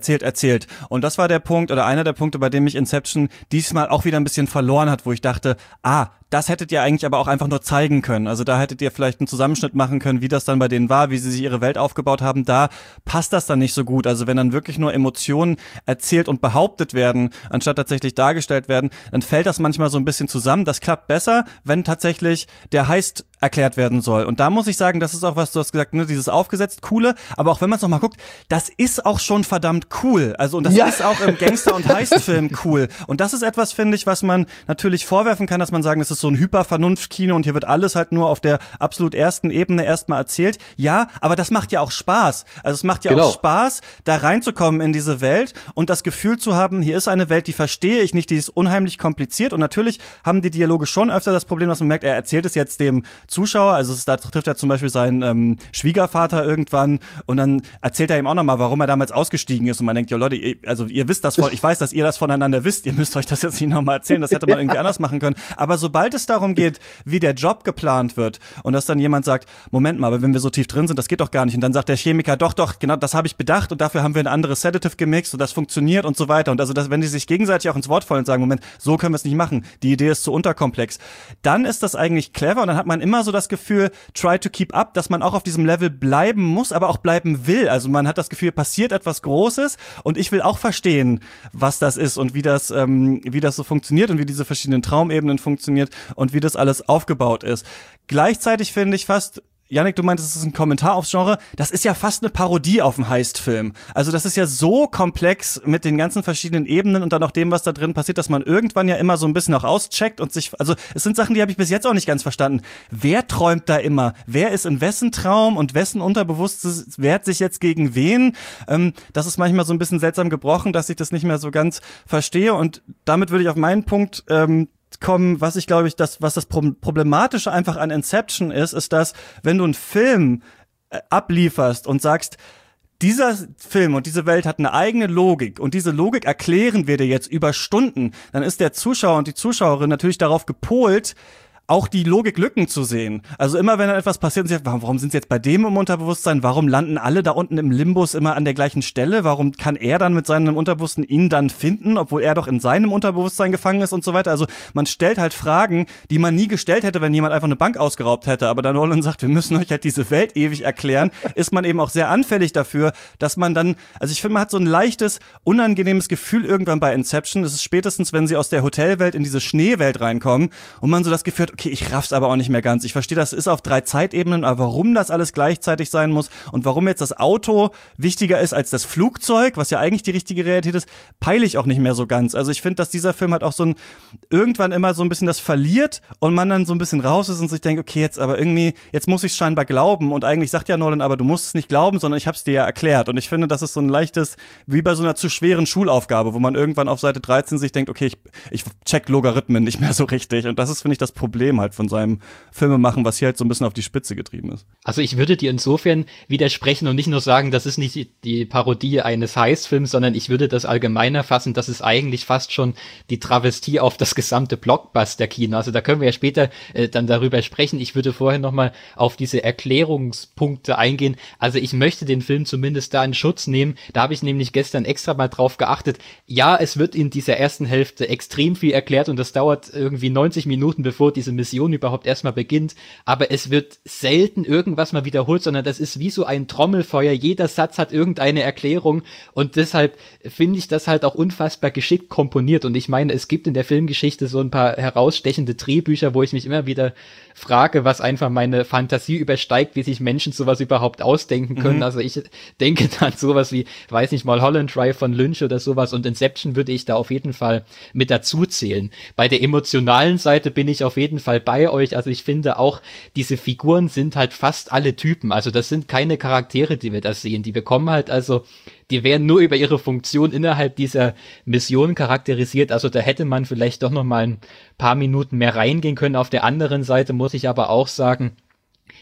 Und das war der Punkt, oder einer der Punkte, bei dem mich Inception diesmal auch wieder ein bisschen verloren hat, wo ich dachte, das hättet ihr eigentlich aber auch einfach nur zeigen können. Also da hättet ihr vielleicht einen Zusammenschnitt machen können, wie das dann bei denen war, wie sie sich ihre Welt aufgebaut haben. Da passt das dann nicht so gut. Also wenn dann wirklich nur Emotionen erzählt und behauptet werden, anstatt tatsächlich dargestellt werden, dann fällt das manchmal so ein bisschen zusammen. Das klappt besser, wenn tatsächlich der Heist erklärt werden soll. Und da muss ich sagen, das ist auch was, du hast gesagt, ne, dieses aufgesetzt Coole, aber auch wenn man es nochmal guckt, das ist auch schon verdammt cool. Also und das ist auch im Gangster- und Heistfilm cool. Und das ist etwas, finde ich, was man natürlich vorwerfen kann, dass man sagen, das ist so ein Hypervernunft-Kino und hier wird alles halt nur auf der absolut ersten Ebene erstmal erzählt. Ja, aber das macht ja auch Spaß. Also es macht ja auch Spaß, da reinzukommen in diese Welt und das Gefühl zu haben, hier ist eine Welt, die verstehe ich nicht, die ist unheimlich kompliziert. Und natürlich haben die Dialoge schon öfter das Problem, dass man merkt, er erzählt es jetzt dem Zuschauer, also da trifft er zum Beispiel seinen Schwiegervater irgendwann und dann erzählt er ihm auch nochmal, warum er damals ausgestiegen ist und man denkt, ja Leute, ihr wisst das ich weiß, dass ihr das voneinander wisst, ihr müsst euch das jetzt nicht nochmal erzählen, das hätte man irgendwie anders machen können, aber sobald es darum geht, wie der Job geplant wird und dass dann jemand sagt, Moment mal, aber wenn wir so tief drin sind, das geht doch gar nicht und dann sagt der Chemiker, doch, genau, das habe ich bedacht und dafür haben wir ein anderes Sedative gemixt und das funktioniert und so weiter und also wenn die sich gegenseitig auch ins Wort fallen und sagen, Moment, so können wir es nicht machen, die Idee ist zu unterkomplex, dann ist das eigentlich clever und dann hat man immer so das Gefühl, try to keep up, dass man auch auf diesem Level bleiben muss, aber auch bleiben will. Also man hat das Gefühl, passiert etwas Großes und ich will auch verstehen, was das ist und wie das so funktioniert und wie diese verschiedenen Traumebenen funktioniert und wie das alles aufgebaut ist. Gleichzeitig finde ich fast, Yannick, du meintest, es ist ein Kommentar aufs Genre. Das ist ja fast eine Parodie auf einen Heist-Film. Also das ist ja so komplex mit den ganzen verschiedenen Ebenen und dann auch dem, was da drin passiert, dass man irgendwann ja immer so ein bisschen auch auscheckt und also es sind Sachen, die habe ich bis jetzt auch nicht ganz verstanden. Wer träumt da immer? Wer ist in wessen Traum und wessen Unterbewusstes wehrt sich jetzt gegen wen? Das ist manchmal so ein bisschen seltsam gebrochen, dass ich das nicht mehr so ganz verstehe und damit würde ich auf meinen Punkt kommen, was ich glaube was das Problematische einfach an Inception ist, dass wenn du einen Film ablieferst und sagst, dieser Film und diese Welt hat eine eigene Logik und diese Logik erklären wir dir jetzt über Stunden, dann ist der Zuschauer und die Zuschauerin natürlich darauf gepolt, auch die Logiklücken zu sehen. Also immer, wenn dann etwas passiert und sie sagt, warum sind sie jetzt bei dem im Unterbewusstsein? Warum landen alle da unten im Limbus immer an der gleichen Stelle? Warum kann er dann mit seinem Unterbewussten ihn dann finden, obwohl er doch in seinem Unterbewusstsein gefangen ist und so weiter? Also man stellt halt Fragen, die man nie gestellt hätte, wenn jemand einfach eine Bank ausgeraubt hätte. Aber dann Nolan sagt, wir müssen euch halt diese Welt ewig erklären, ist man eben auch sehr anfällig dafür, dass man dann, also ich finde, man hat so ein leichtes, unangenehmes Gefühl irgendwann bei Inception. Das ist spätestens, wenn sie aus der Hotelwelt in diese Schneewelt reinkommen und man so das Gefühl hat, okay, ich raff's aber auch nicht mehr ganz. Ich verstehe, das ist auf 3 Zeitebenen, aber warum das alles gleichzeitig sein muss und warum jetzt das Auto wichtiger ist als das Flugzeug, was ja eigentlich die richtige Realität ist, peile ich auch nicht mehr so ganz. Also ich finde, dass dieser Film halt auch so irgendwann immer so ein bisschen das verliert und man dann so ein bisschen raus ist und sich denkt, okay, jetzt muss ich es scheinbar glauben und eigentlich sagt ja Nolan, aber du musst es nicht glauben, sondern ich hab's dir ja erklärt und ich finde, das ist so ein leichtes, wie bei so einer zu schweren Schulaufgabe, wo man irgendwann auf Seite 13 sich denkt, okay, ich check Logarithmen nicht mehr so richtig und das ist, finde ich, das Problem halt von seinem Filmemachen, was hier halt so ein bisschen auf die Spitze getrieben ist. Also ich würde dir insofern widersprechen und nicht nur sagen, das ist nicht die Parodie eines Heist-Films, sondern ich würde das allgemeiner fassen, das ist eigentlich fast schon die Travestie auf das gesamte Blockbuster-Kino. Also da können wir ja später dann darüber sprechen. Ich würde vorher nochmal auf diese Erklärungspunkte eingehen. Also ich möchte den Film zumindest da in Schutz nehmen. Da habe ich nämlich gestern extra mal drauf geachtet. Ja, es wird in dieser ersten Hälfte extrem viel erklärt und das dauert irgendwie 90 Minuten, bevor diese Mission überhaupt erstmal beginnt, aber es wird selten irgendwas mal wiederholt, sondern das ist wie so ein Trommelfeuer, jeder Satz hat irgendeine Erklärung und deshalb finde ich das halt auch unfassbar geschickt komponiert und ich meine, es gibt in der Filmgeschichte so ein paar herausstechende Drehbücher, wo ich mich immer wieder frage, was einfach meine Fantasie übersteigt, wie sich Menschen sowas überhaupt ausdenken können. Also ich denke dann sowas wie, weiß nicht, Mulholland Drive von Lynch oder sowas und Inception würde ich da auf jeden Fall mit dazu zählen. Bei der emotionalen Seite bin ich auf jeden Fall bei euch. Also ich finde auch, diese Figuren sind halt fast alle Typen. Also das sind keine Charaktere, die wir da sehen. Die bekommen halt die werden nur über ihre Funktion innerhalb dieser Mission charakterisiert. Also da hätte man vielleicht doch noch mal ein paar Minuten mehr reingehen können. Auf der anderen Seite muss ich aber auch sagen,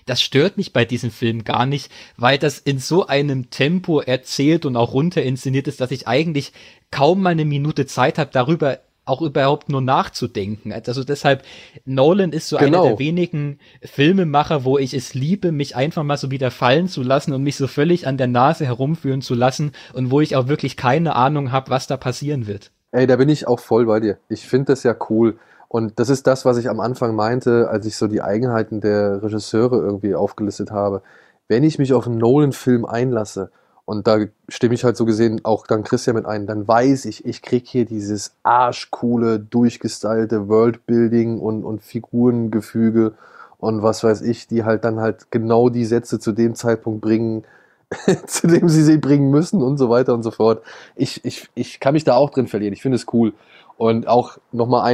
das stört mich bei diesem Film gar nicht, weil das in so einem Tempo erzählt und auch runter inszeniert ist, dass ich eigentlich kaum mal eine Minute Zeit habe, darüber auch überhaupt nur nachzudenken. Also deshalb, Nolan ist so einer der wenigen Filmemacher, wo ich es liebe, mich einfach mal so wieder fallen zu lassen und mich so völlig an der Nase herumführen zu lassen und wo ich auch wirklich keine Ahnung habe, was da passieren wird. Ey, da bin ich auch voll bei dir. Ich finde das ja cool. Und das ist das, was ich am Anfang meinte, als ich so die Eigenheiten der Regisseure irgendwie aufgelistet habe. Wenn ich mich auf einen Nolan-Film einlasse, und da stimme ich halt so gesehen auch dann Christian mit ein, dann weiß ich krieg hier dieses arschcoole, durchgestylte Worldbuilding und Figurengefüge und was weiß ich, die halt dann halt genau die Sätze zu dem Zeitpunkt bringen, zu dem sie bringen müssen und so weiter und so fort. Ich kann mich da auch drin verlieren. Ich finde es cool. Und auch nochmal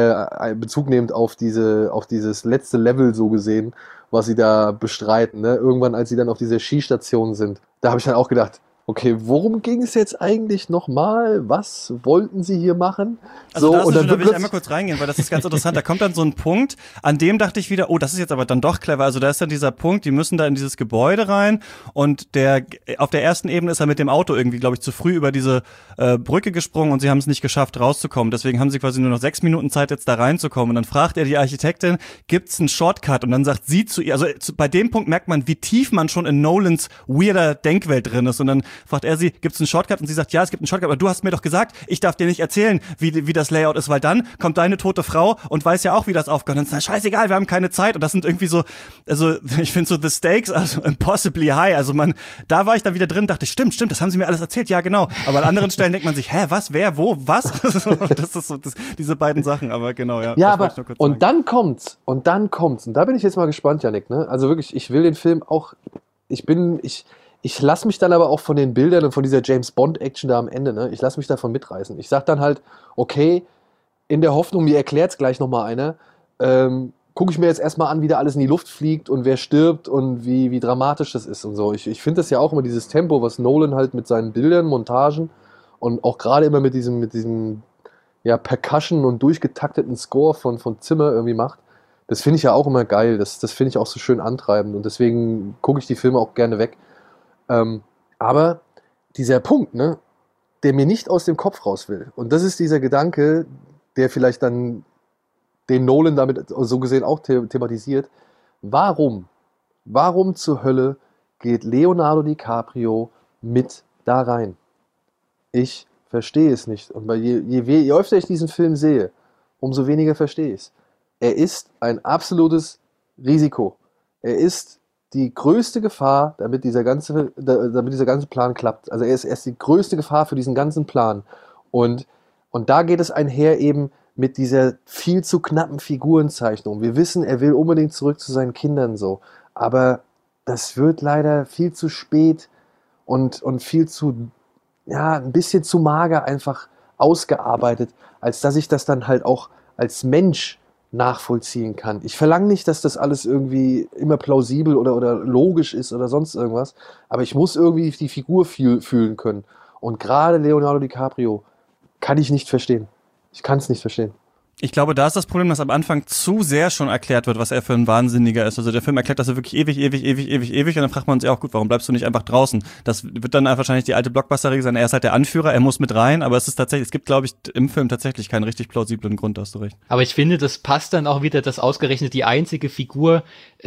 Bezug nehmend auf dieses letzte Level so gesehen, was sie da bestreiten. Ne? Irgendwann, als sie dann auf dieser Skistation sind, da habe ich dann auch gedacht, okay, worum ging es jetzt eigentlich nochmal? Was wollten sie hier machen? Also da will ich einmal kurz reingehen, weil das ist ganz interessant. Da kommt dann so ein Punkt, an dem dachte ich wieder, oh, das ist jetzt aber dann doch clever. Also da ist dann dieser Punkt, die müssen da in dieses Gebäude rein und auf der ersten Ebene ist er mit dem Auto irgendwie, glaube ich, zu früh über diese Brücke gesprungen und sie haben es nicht geschafft, rauszukommen. Deswegen haben sie quasi nur noch 6 Minuten Zeit, jetzt da reinzukommen. Und dann fragt er die Architektin, gibt's einen Shortcut? Und dann sagt sie zu ihr, also bei dem Punkt merkt man, wie tief man schon in Nolans weirder Denkwelt drin ist. Und dann fragt er sie, gibt's einen Shortcut? Und sie sagt, ja, es gibt einen Shortcut, aber du hast mir doch gesagt, ich darf dir nicht erzählen, wie das Layout ist, weil dann kommt deine tote Frau und weiß ja auch, wie das aufgehört. Und dann ist scheißegal, wir haben keine Zeit. Und das sind irgendwie so, also ich finde so the stakes are impossibly high. Also da war ich dann wieder drin, dachte ich, stimmt, das haben sie mir alles erzählt, ja genau. Aber an anderen Stellen denkt man sich, was, wer, wo, was? Das ist so diese beiden Sachen, aber genau, ja. Ja, aber und dann kommt's. Und da bin ich jetzt mal gespannt, Yannick, ne? Also wirklich, ich will den Film auch, ich lasse mich dann aber auch von den Bildern und von dieser James-Bond-Action da am Ende, ne? Ich lasse mich davon mitreißen. Ich sag dann halt, okay, in der Hoffnung, mir erklärt's gleich nochmal einer, gucke ich mir jetzt erstmal an, wie da alles in die Luft fliegt und wer stirbt und wie dramatisch das ist und so. Ich finde das ja auch immer dieses Tempo, was Nolan halt mit seinen Bildern, Montagen und auch gerade immer mit diesem ja, Percussion und durchgetakteten Score von Zimmer irgendwie macht. Das finde ich ja auch immer geil. Das finde ich auch so schön antreibend und deswegen gucke ich die Filme auch gerne weg. Aber dieser Punkt, ne, der mir nicht aus dem Kopf raus will, und das ist dieser Gedanke, der vielleicht dann den Nolan damit so gesehen auch thematisiert, warum zur Hölle geht Leonardo DiCaprio mit da rein? Ich verstehe es nicht. Und je öfter ich diesen Film sehe, umso weniger verstehe ich es. Er ist ein absolutes Risiko. Er ist die größte Gefahr, damit dieser ganze Plan klappt. Also er ist die größte Gefahr für diesen ganzen Plan. Und da geht es einher eben mit dieser viel zu knappen Figurenzeichnung. Wir wissen, er will unbedingt zurück zu seinen Kindern so. Aber das wird leider viel zu spät und viel zu, ja, ein bisschen zu mager einfach ausgearbeitet, als dass ich das dann halt auch als Mensch nachvollziehen kann. Ich verlange nicht, dass das alles irgendwie immer plausibel oder logisch ist oder sonst irgendwas, aber ich muss irgendwie die Figur fühlen können. Und gerade Leonardo DiCaprio kann ich nicht verstehen. Ich kann es nicht verstehen. Ich glaube, da ist das Problem, dass am Anfang zu sehr schon erklärt wird, was er für ein Wahnsinniger ist. Also der Film erklärt das ja wirklich ewig und dann fragt man sich auch, gut, warum bleibst du nicht einfach draußen? Das wird dann wahrscheinlich die alte Blockbuster-Regel sein, er ist halt der Anführer, er muss mit rein, aber es gibt, glaube ich, im Film tatsächlich keinen richtig plausiblen Grund, da hast du recht. Aber ich finde, das passt dann auch wieder, dass ausgerechnet die einzige Figur,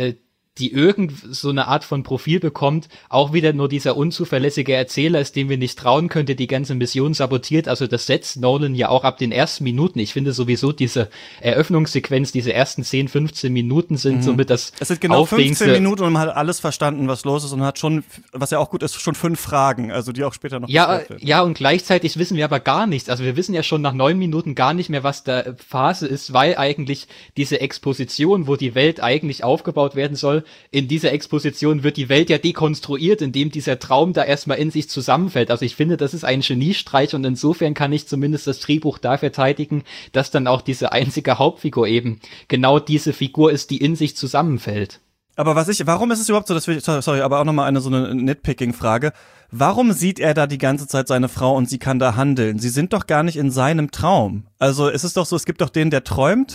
die irgend so eine Art von Profil bekommt, auch wieder nur dieser unzuverlässige Erzähler ist, dem wir nicht trauen können, der die ganze Mission sabotiert. Also das setzt Nolan ja auch ab den ersten Minuten. Ich finde sowieso diese Eröffnungssequenz, diese ersten 10, 15 Minuten sind somit das Es sind genau 15 Minuten und man hat alles verstanden, was los ist und hat schon, was ja auch gut ist, schon 5 Fragen, also die auch später noch gestellt werden. Ja, und gleichzeitig wissen wir aber gar nichts. Also wir wissen ja schon nach 9 Minuten gar nicht mehr, was da Phase ist, weil eigentlich diese Exposition, wo die Welt eigentlich aufgebaut werden soll, in dieser Exposition wird die Welt ja dekonstruiert, indem dieser Traum da erstmal in sich zusammenfällt. Also ich finde, das ist ein Geniestreich und insofern kann ich zumindest das Drehbuch da verteidigen, dass dann auch diese einzige Hauptfigur eben genau diese Figur ist, die in sich zusammenfällt. Aber warum ist es überhaupt so, dass aber auch nochmal so eine Nitpicking-Frage. Warum sieht er da die ganze Zeit seine Frau und sie kann da handeln? Sie sind doch gar nicht in seinem Traum. Also es ist doch so, es gibt doch den, der träumt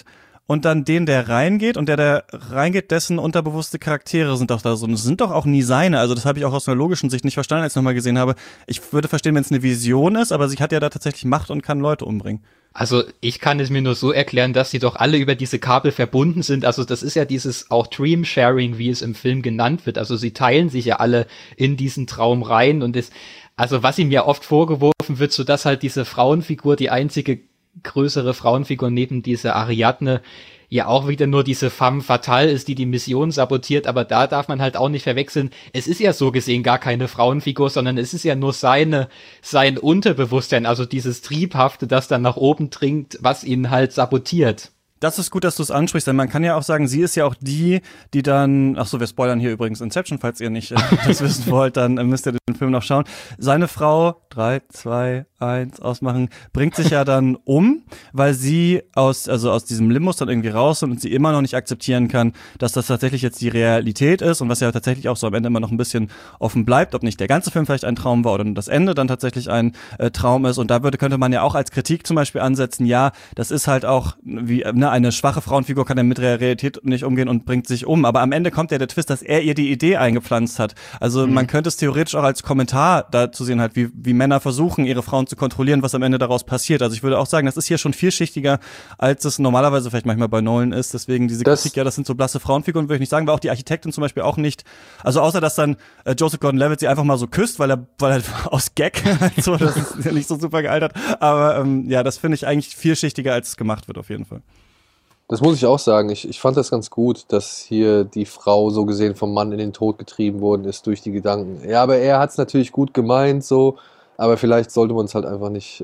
und dann den, der reingeht und der reingeht, dessen unterbewusste Charaktere sind doch da so. Und es sind doch auch nie seine. Also das habe ich auch aus einer logischen Sicht nicht verstanden, als ich nochmal gesehen habe. Ich würde verstehen, wenn es eine Vision ist, aber sie hat ja da tatsächlich Macht und kann Leute umbringen. Also ich kann es mir nur so erklären, dass die doch alle über diese Kabel verbunden sind. Also das ist ja dieses auch Dream Sharing, wie es im Film genannt wird. Also sie teilen sich ja alle in diesen Traum rein und also was ihm ja oft vorgeworfen wird, so dass halt diese Frauenfigur, die einzige größere Frauenfigur neben dieser Ariadne, ja auch wieder nur diese femme fatale ist, die Mission sabotiert, aber da darf man halt auch nicht verwechseln. Es ist ja so gesehen gar keine Frauenfigur, sondern es ist ja nur sein Unterbewusstsein, also dieses Triebhafte, das dann nach oben dringt, was ihn halt sabotiert. Das ist gut, dass du es ansprichst, denn man kann ja auch sagen, sie ist ja auch die dann, ach so, wir spoilern hier übrigens Inception, falls ihr nicht das wissen wollt, dann müsst ihr den Film noch schauen. Seine Frau, 3, 2, 1, ausmachen, bringt sich ja dann um, weil sie aus diesem Limbus dann irgendwie raus und sie immer noch nicht akzeptieren kann, dass das tatsächlich jetzt die Realität ist und was ja tatsächlich auch so am Ende immer noch ein bisschen offen bleibt, ob nicht der ganze Film vielleicht ein Traum war oder das Ende dann tatsächlich ein Traum ist und da könnte man ja auch als Kritik zum Beispiel ansetzen, ja, das ist halt auch wie, eine schwache Frauenfigur kann ja mit der Realität nicht umgehen und bringt sich um. Aber am Ende kommt ja der Twist, dass er ihr die Idee eingepflanzt hat. Also man könnte es theoretisch auch als Kommentar dazu sehen, halt, wie Männer versuchen, ihre Frauen zu kontrollieren, was am Ende daraus passiert. Also ich würde auch sagen, das ist hier schon vielschichtiger, als es normalerweise vielleicht manchmal bei Nolan ist. Deswegen diese Kritik, ja, das sind so blasse Frauenfiguren, würde ich nicht sagen, weil auch die Architektin zum Beispiel auch nicht, also außer, dass dann Joseph Gordon-Levitt sie einfach mal so küsst, weil er aus Gag halt so, das ist ja nicht so super gealtert. Aber ja, das finde ich eigentlich vielschichtiger, als es gemacht wird, auf jeden Fall. Das muss ich auch sagen. Ich fand das ganz gut, dass hier die Frau so gesehen vom Mann in den Tod getrieben worden ist durch die Gedanken. Ja, aber er hat es natürlich gut gemeint, so, aber vielleicht sollte man einfach nicht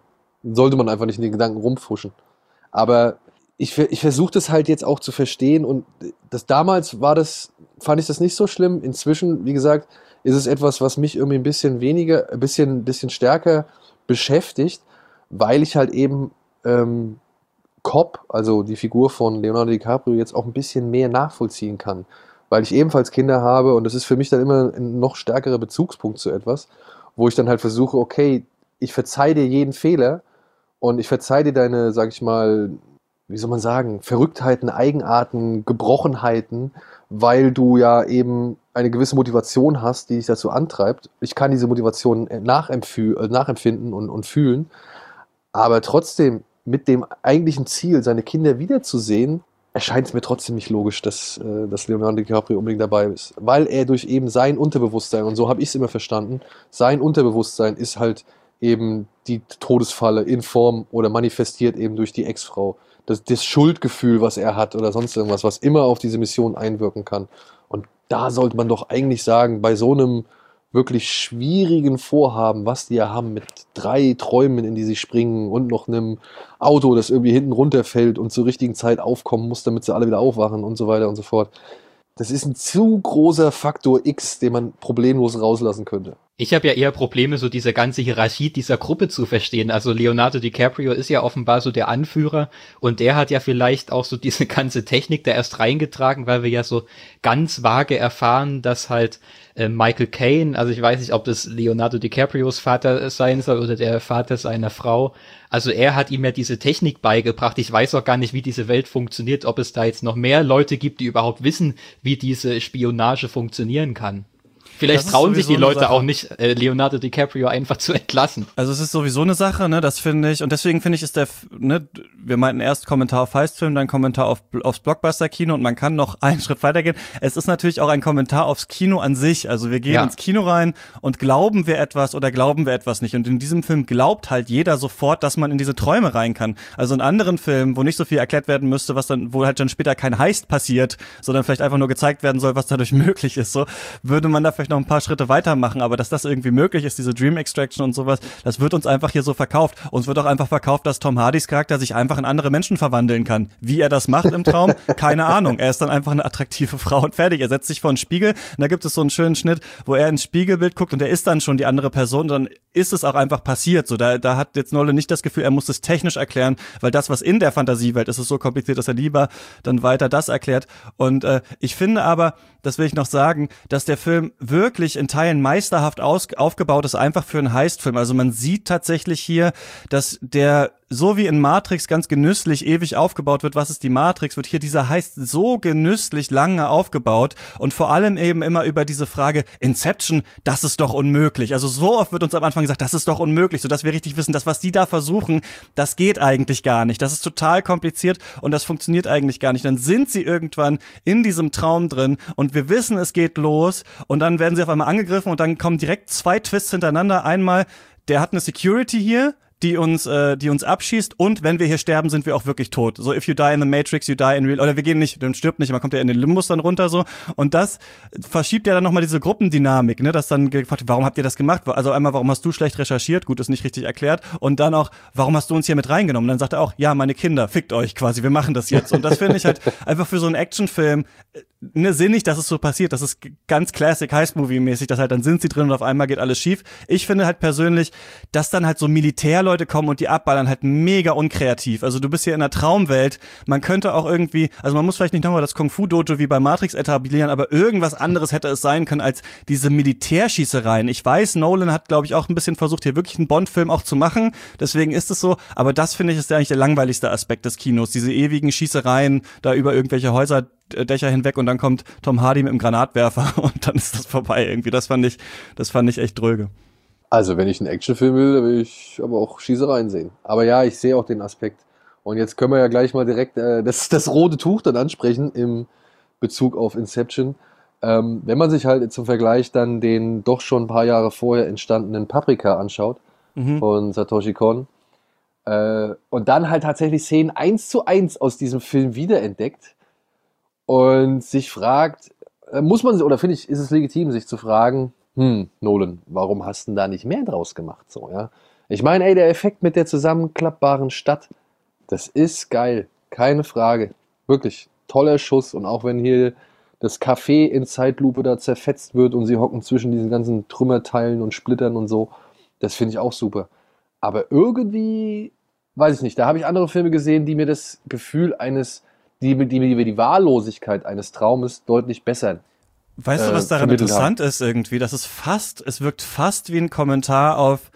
in den Gedanken rumfuschen. Aber ich versuche das halt jetzt auch zu verstehen und damals fand ich das nicht so schlimm. Inzwischen, wie gesagt, ist es etwas, was mich irgendwie ein bisschen stärker beschäftigt, weil ich halt eben Cobb, also die Figur von Leonardo DiCaprio, jetzt auch ein bisschen mehr nachvollziehen kann, weil ich ebenfalls Kinder habe und das ist für mich dann immer ein noch stärkerer Bezugspunkt zu etwas, wo ich dann halt versuche, okay, ich verzeihe dir jeden Fehler und ich verzeihe dir deine, sag ich mal, wie soll man sagen, Verrücktheiten, Eigenarten, Gebrochenheiten, weil du ja eben eine gewisse Motivation hast, die dich dazu antreibt. Ich kann diese Motivation nachempfinden und fühlen, aber trotzdem mit dem eigentlichen Ziel, seine Kinder wiederzusehen, erscheint es mir trotzdem nicht logisch, dass Leonardo DiCaprio unbedingt dabei ist. Weil er durch eben sein Unterbewusstsein, und so habe ich es immer verstanden, sein Unterbewusstsein ist halt eben die Todesfalle in Form oder manifestiert eben durch die Ex-Frau. Das Schuldgefühl, was er hat oder sonst irgendwas, was immer auf diese Mission einwirken kann. Und da sollte man doch eigentlich sagen, bei so einem wirklich schwierigen Vorhaben, was die ja haben mit 3 Träumen, in die sie springen und noch einem Auto, das irgendwie hinten runterfällt und zur richtigen Zeit aufkommen muss, damit sie alle wieder aufwachen und so weiter und so fort. Das ist ein zu großer Faktor X, den man problemlos rauslassen könnte. Ich habe ja eher Probleme, so diese ganze Hierarchie dieser Gruppe zu verstehen. Also Leonardo DiCaprio ist ja offenbar so der Anführer und der hat ja vielleicht auch so diese ganze Technik da erst reingetragen, weil wir ja so ganz vage erfahren, dass halt Michael Caine, also ich weiß nicht, ob das Leonardo DiCaprios Vater sein soll oder der Vater seiner Frau, also er hat ihm ja diese Technik beigebracht. Ich weiß auch gar nicht, wie diese Welt funktioniert, ob es da jetzt noch mehr Leute gibt, die überhaupt wissen, wie diese Spionage funktionieren kann. Vielleicht trauen sich die Leute auch nicht, Leonardo DiCaprio einfach zu entlassen. Also es ist sowieso eine Sache, ne, das finde ich. Und deswegen finde ich, ist wir meinten erst Kommentar auf Heistfilm, dann Kommentar aufs Blockbuster-Kino und man kann noch einen Schritt weitergehen. Es ist natürlich auch ein Kommentar aufs Kino an sich. Also wir gehen ins Kino rein und glauben wir etwas oder glauben wir etwas nicht. Und in diesem Film glaubt halt jeder sofort, dass man in diese Träume rein kann. Also in anderen Filmen, wo nicht so viel erklärt werden müsste, wo halt dann später kein Heist passiert, sondern vielleicht einfach nur gezeigt werden soll, was dadurch möglich ist, so, würde man da vielleicht noch ein paar Schritte weitermachen, aber dass das irgendwie möglich ist, diese Dream Extraction und sowas, das wird uns einfach hier so verkauft. Uns wird auch einfach verkauft, dass Tom Hardys Charakter sich einfach in andere Menschen verwandeln kann. Wie er das macht im Traum, keine Ahnung. Er ist dann einfach eine attraktive Frau und fertig. Er setzt sich vor einen Spiegel und da gibt es so einen schönen Schnitt, wo er ins Spiegelbild guckt und er ist dann schon die andere Person und dann ist es auch einfach passiert. So, da hat jetzt Nolan nicht das Gefühl, er muss es technisch erklären, weil das, was in der Fantasiewelt ist, ist so kompliziert, dass er lieber dann weiter das erklärt. Und ich finde aber, das will ich noch sagen, dass der Film wirklich wirklich in Teilen meisterhaft aufgebaut ist, einfach für einen Heistfilm. Also man sieht tatsächlich hier, dass der, so wie in Matrix ganz genüsslich ewig aufgebaut wird, was ist die Matrix, wird hier dieser Heist so genüsslich lange aufgebaut und vor allem eben immer über diese Frage Inception, das ist doch unmöglich. Also so oft wird uns am Anfang gesagt, das ist doch unmöglich, sodass wir richtig wissen, das, was die da versuchen, das geht eigentlich gar nicht. Das ist total kompliziert und das funktioniert eigentlich gar nicht. Dann sind sie irgendwann in diesem Traum drin und wir wissen, es geht los und dann werden sie auf einmal angegriffen und dann kommen direkt 2 Twists hintereinander. Einmal, der hat eine Security hier, die uns abschießt und wenn wir hier sterben, sind wir auch wirklich tot. So, if you die in the Matrix, you die in real, oder wir gehen nicht, dann stirbt nicht, man kommt ja in den Limbus dann runter so und das verschiebt ja dann nochmal diese Gruppendynamik, ne, dass dann gefragt wird, warum habt ihr das gemacht? Also einmal, warum hast du schlecht recherchiert? Gut, ist nicht richtig erklärt und dann auch, warum hast du uns hier mit reingenommen? Dann sagt er auch, ja, meine Kinder, fickt euch quasi, wir machen das jetzt und das finde ich halt einfach für so einen Actionfilm sinnig, dass es so passiert. Das ist ganz Classic Heist-Movie-mäßig, dass halt dann sind sie drin und auf einmal geht alles schief. Ich finde halt persönlich, dass dann halt so Militärleute kommen und die abballern, halt mega unkreativ. Also du bist hier in einer Traumwelt. Man könnte auch irgendwie, also man muss vielleicht nicht nochmal das Kung-Fu-Dojo wie bei Matrix etablieren, aber irgendwas anderes hätte es sein können als diese Militärschießereien. Ich weiß, Nolan hat, glaube ich, auch ein bisschen versucht, hier wirklich einen Bond-Film auch zu machen. Deswegen ist es so. Aber das, finde ich, ist eigentlich der langweiligste Aspekt des Kinos. Diese ewigen Schießereien da über irgendwelche Häuserdächer hinweg und dann kommt Tom Hardy mit dem Granatwerfer und dann ist das vorbei irgendwie. Das fand ich echt dröge. Also, wenn ich einen Actionfilm will, dann will ich aber auch Schießereien sehen. Aber ja, ich sehe auch den Aspekt. Und jetzt können wir ja gleich mal direkt das rote Tuch dann ansprechen im Bezug auf Inception. Wenn man sich halt zum Vergleich dann den doch schon ein paar Jahre vorher entstandenen Paprika anschaut, von Satoshi Kon, und dann halt tatsächlich Szenen 1:1 aus diesem Film wiederentdeckt und sich fragt, muss man, oder finde ich, ist es legitim, sich zu fragen, Nolan, warum hast du denn da nicht mehr draus gemacht? So, ja? Ich meine, der Effekt mit der zusammenklappbaren Stadt, das ist geil, keine Frage. Wirklich toller Schuss und auch wenn hier das Café in Zeitlupe da zerfetzt wird und sie hocken zwischen diesen ganzen Trümmerteilen und Splittern und so, das finde ich auch super. Aber irgendwie, weiß ich nicht, da habe ich andere Filme gesehen, die mir das Gefühl die Wahllosigkeit eines Traumes deutlich besser. Weißt du, was daran interessant ist irgendwie? Es wirkt fast wie ein Kommentar auf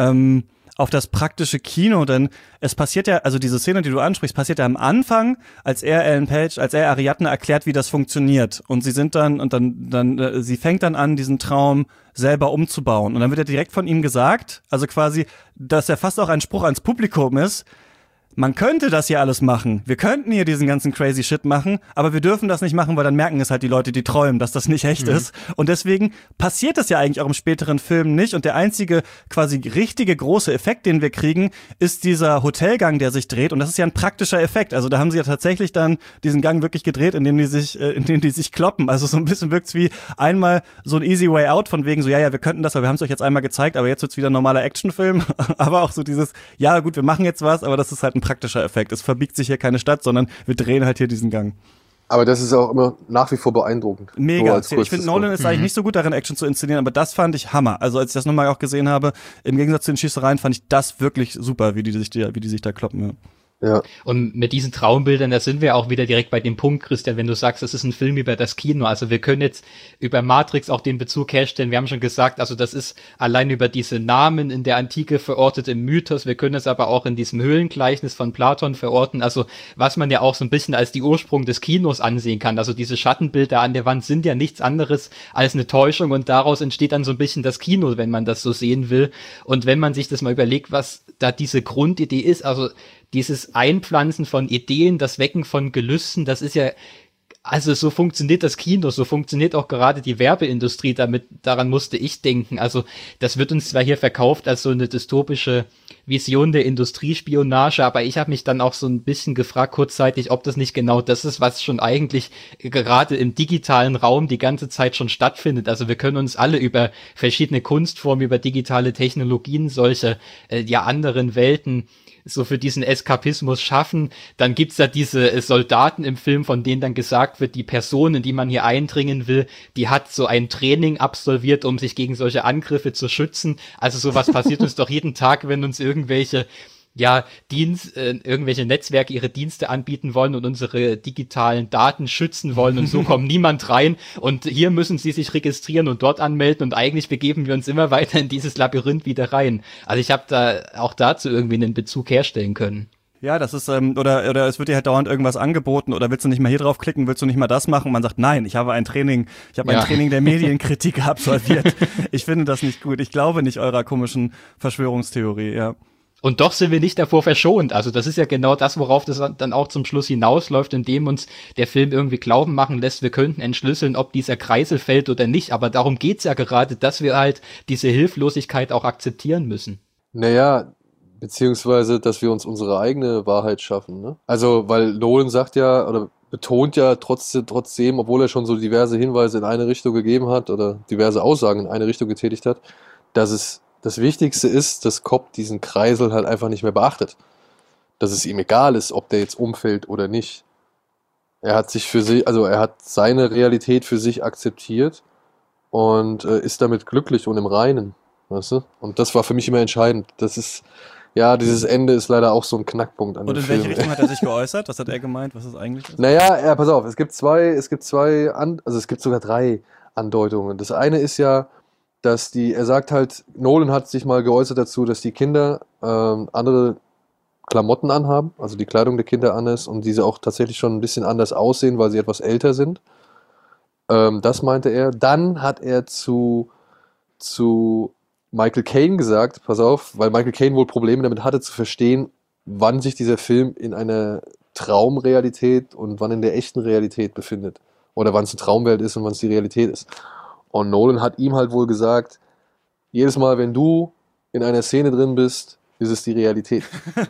das praktische Kino, denn es passiert ja, also diese Szene, die du ansprichst, passiert ja am Anfang, als er Ariadne erklärt, wie das funktioniert. Und sie sind sie fängt dann an, diesen Traum selber umzubauen. Und dann wird ja direkt von ihm gesagt, also quasi, dass er fast auch ein Spruch ans Publikum ist, man könnte das hier alles machen. Wir könnten hier diesen ganzen crazy Shit machen, aber wir dürfen das nicht machen, weil dann merken es halt die Leute, die träumen, dass das nicht echt ist. Und deswegen passiert das ja eigentlich auch im späteren Film nicht. Und der einzige quasi richtige große Effekt, den wir kriegen, ist dieser Hotelgang, der sich dreht. Und das ist ja ein praktischer Effekt. Also da haben sie ja tatsächlich dann diesen Gang wirklich gedreht, indem die sich kloppen. Also so ein bisschen wirkt's wie einmal so ein easy way out von wegen so, ja, wir könnten das, aber wir haben es euch jetzt einmal gezeigt, aber jetzt wird's wieder ein normaler Actionfilm. Aber auch so dieses, ja gut, wir machen jetzt was, aber das ist halt ein praktischer Effekt. Es verbiegt sich hier keine Stadt, sondern wir drehen halt hier diesen Gang. Aber das ist auch immer nach wie vor beeindruckend. Mega. So ich finde, Nolan ist eigentlich nicht so gut darin, Action zu inszenieren, aber das fand ich Hammer. Also als ich das nochmal auch gesehen habe, im Gegensatz zu den Schießereien, fand ich das wirklich super, wie die sich da kloppen. Ja. Ja. Und mit diesen Traumbildern, da sind wir auch wieder direkt bei dem Punkt, Christian, wenn du sagst, das ist ein Film über das Kino. Also wir können jetzt über Matrix auch den Bezug herstellen. Wir haben schon gesagt, also das ist allein über diese Namen in der Antike verortet im Mythos. Wir können es aber auch in diesem Höhlengleichnis von Platon verorten. Also was man ja auch so ein bisschen als die Ursprung des Kinos ansehen kann. Also diese Schattenbilder an der Wand sind ja nichts anderes als eine Täuschung und daraus entsteht dann so ein bisschen das Kino, wenn man das so sehen will. Und wenn man sich das mal überlegt, was da diese Grundidee ist, also dieses Einpflanzen von Ideen, das Wecken von Gelüsten, das ist ja, also so funktioniert das Kino, so funktioniert auch gerade die Werbeindustrie, daran musste ich denken. Also das wird uns zwar hier verkauft als so eine dystopische Vision der Industriespionage, aber ich habe mich dann auch so ein bisschen gefragt kurzzeitig, ob das nicht genau das ist, was schon eigentlich gerade im digitalen Raum die ganze Zeit schon stattfindet. Also wir können uns alle über verschiedene Kunstformen, über digitale Technologien, solche anderen Welten so für diesen Eskapismus schaffen. Dann gibt's da diese Soldaten im Film, von denen dann gesagt wird, die Person, in die man hier eindringen will, die hat so ein Training absolviert, um sich gegen solche Angriffe zu schützen. Also sowas passiert uns doch jeden Tag, wenn uns irgendwelche ja, irgendwelche Netzwerke ihre Dienste anbieten wollen und unsere digitalen Daten schützen wollen und so kommt niemand rein und hier müssen sie sich registrieren und dort anmelden und eigentlich begeben wir uns immer weiter in dieses Labyrinth wieder rein. Also ich habe da auch dazu irgendwie einen Bezug herstellen können. Ja, das ist, oder es wird dir halt dauernd irgendwas angeboten oder willst du nicht mal hier draufklicken, willst du nicht mal das machen? Und man sagt, nein, ich habe ein Training der Medienkritik absolviert. Ich finde das nicht gut. Ich glaube nicht eurer komischen Verschwörungstheorie, ja. Und doch sind wir nicht davor verschont. Also das ist ja genau das, worauf das dann auch zum Schluss hinausläuft, indem uns der Film irgendwie glauben machen lässt, wir könnten entschlüsseln, ob dieser Kreisel fällt oder nicht. Aber darum geht's ja gerade, dass wir halt diese Hilflosigkeit auch akzeptieren müssen. Naja, beziehungsweise, dass wir uns unsere eigene Wahrheit schaffen, ne? Also, weil Nolan sagt ja, oder betont ja trotzdem, obwohl er schon so diverse Hinweise in eine Richtung gegeben hat oder diverse Aussagen in eine Richtung getätigt hat, dass es das Wichtigste ist, dass Cobb diesen Kreisel halt einfach nicht mehr beachtet. Dass es ihm egal ist, ob der jetzt umfällt oder nicht. Er hat sich für sich, also er hat seine Realität für sich akzeptiert und ist damit glücklich und im Reinen. Weißt du? Und das war für mich immer entscheidend. Das ist, ja, dieses Ende ist leider auch so ein Knackpunkt an dem Film. Und in welche Richtung hat er sich geäußert? Was hat er gemeint, was es eigentlich ist? Naja, ja, pass auf, es gibt sogar 3 Andeutungen. Das eine ist ja, dass er sagt halt, Nolan hat sich mal geäußert dazu, dass die Kinder andere Klamotten anhaben, also die Kleidung der Kinder an ist und diese auch tatsächlich schon ein bisschen anders aussehen, weil sie etwas älter sind. Das meinte er. Dann hat er zu Michael Caine gesagt, pass auf, weil Michael Caine wohl Probleme damit hatte zu verstehen, wann sich dieser Film in einer Traumrealität und wann in der echten Realität befindet. Oder wann es eine Traumwelt ist und wann es die Realität ist. Und Nolan hat ihm halt wohl gesagt, jedes Mal, wenn du in einer Szene drin bist, ist es die Realität.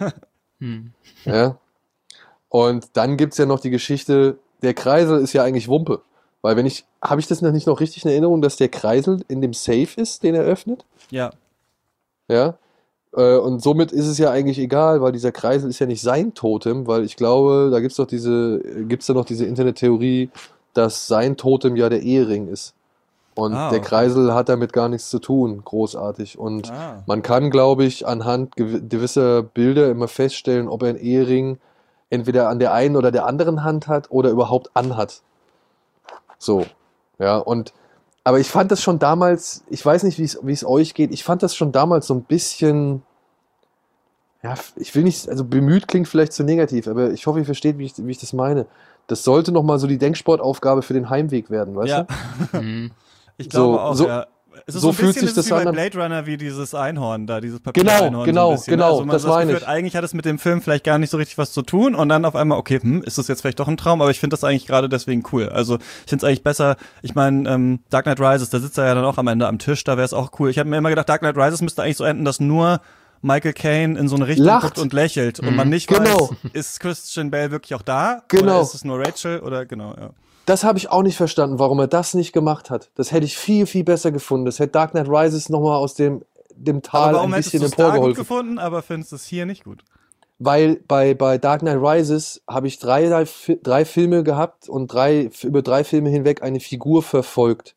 Ja? Und dann gibt es ja noch die Geschichte, der Kreisel ist ja eigentlich Wumpe. Weil habe ich das noch nicht noch richtig in Erinnerung, dass der Kreisel in dem Safe ist, den er öffnet? Ja. Ja? Und somit ist es ja eigentlich egal, weil dieser Kreisel ist ja nicht sein Totem, weil ich glaube, da gibt's da noch diese Internettheorie, dass sein Totem ja der Ehering ist. Und der Kreisel hat damit gar nichts zu tun, großartig. Und man kann, glaube ich, anhand gewisser Bilder immer feststellen, ob er einen Ehering entweder an der einen oder der anderen Hand hat oder überhaupt anhat. So, ja, aber ich fand das schon damals, ich weiß nicht, wie es euch geht, ich fand das schon damals so ein bisschen, ja, ich will nicht, also bemüht klingt vielleicht zu negativ, aber ich hoffe, ihr versteht, wie ich das meine. Das sollte nochmal so die Denksportaufgabe für den Heimweg werden, weißt du? Ich glaube auch, ja. Es ist so ein fühlt bisschen sich das wie bei an. Blade Runner, wie dieses Einhorn da, dieses Papier-Einhorn. Genau, also man das meine ich. Eigentlich hat es mit dem Film vielleicht gar nicht so richtig was zu tun und dann auf einmal, okay, ist das jetzt vielleicht doch ein Traum, aber ich finde das eigentlich gerade deswegen cool. Also ich finde es eigentlich besser, ich meine, Dark Knight Rises, da sitzt er ja dann auch am Ende am Tisch, da wäre es auch cool. Ich habe mir immer gedacht, Dark Knight Rises müsste eigentlich so enden, dass nur Michael Caine in so eine Richtung guckt und lächelt und man nicht weiß, ist Christian Bale wirklich auch da? Oder ist es nur Rachel? Oder ja. Das habe ich auch nicht verstanden, warum er das nicht gemacht hat. Das hätte ich viel, viel besser gefunden. Das hätte Dark Knight Rises nochmal aus dem Tal ein bisschen emporgeholfen. Gut gefunden, aber findest du es hier nicht gut? Weil bei Dark Knight Rises habe ich drei Filme gehabt und über 3 Filme hinweg eine Figur verfolgt,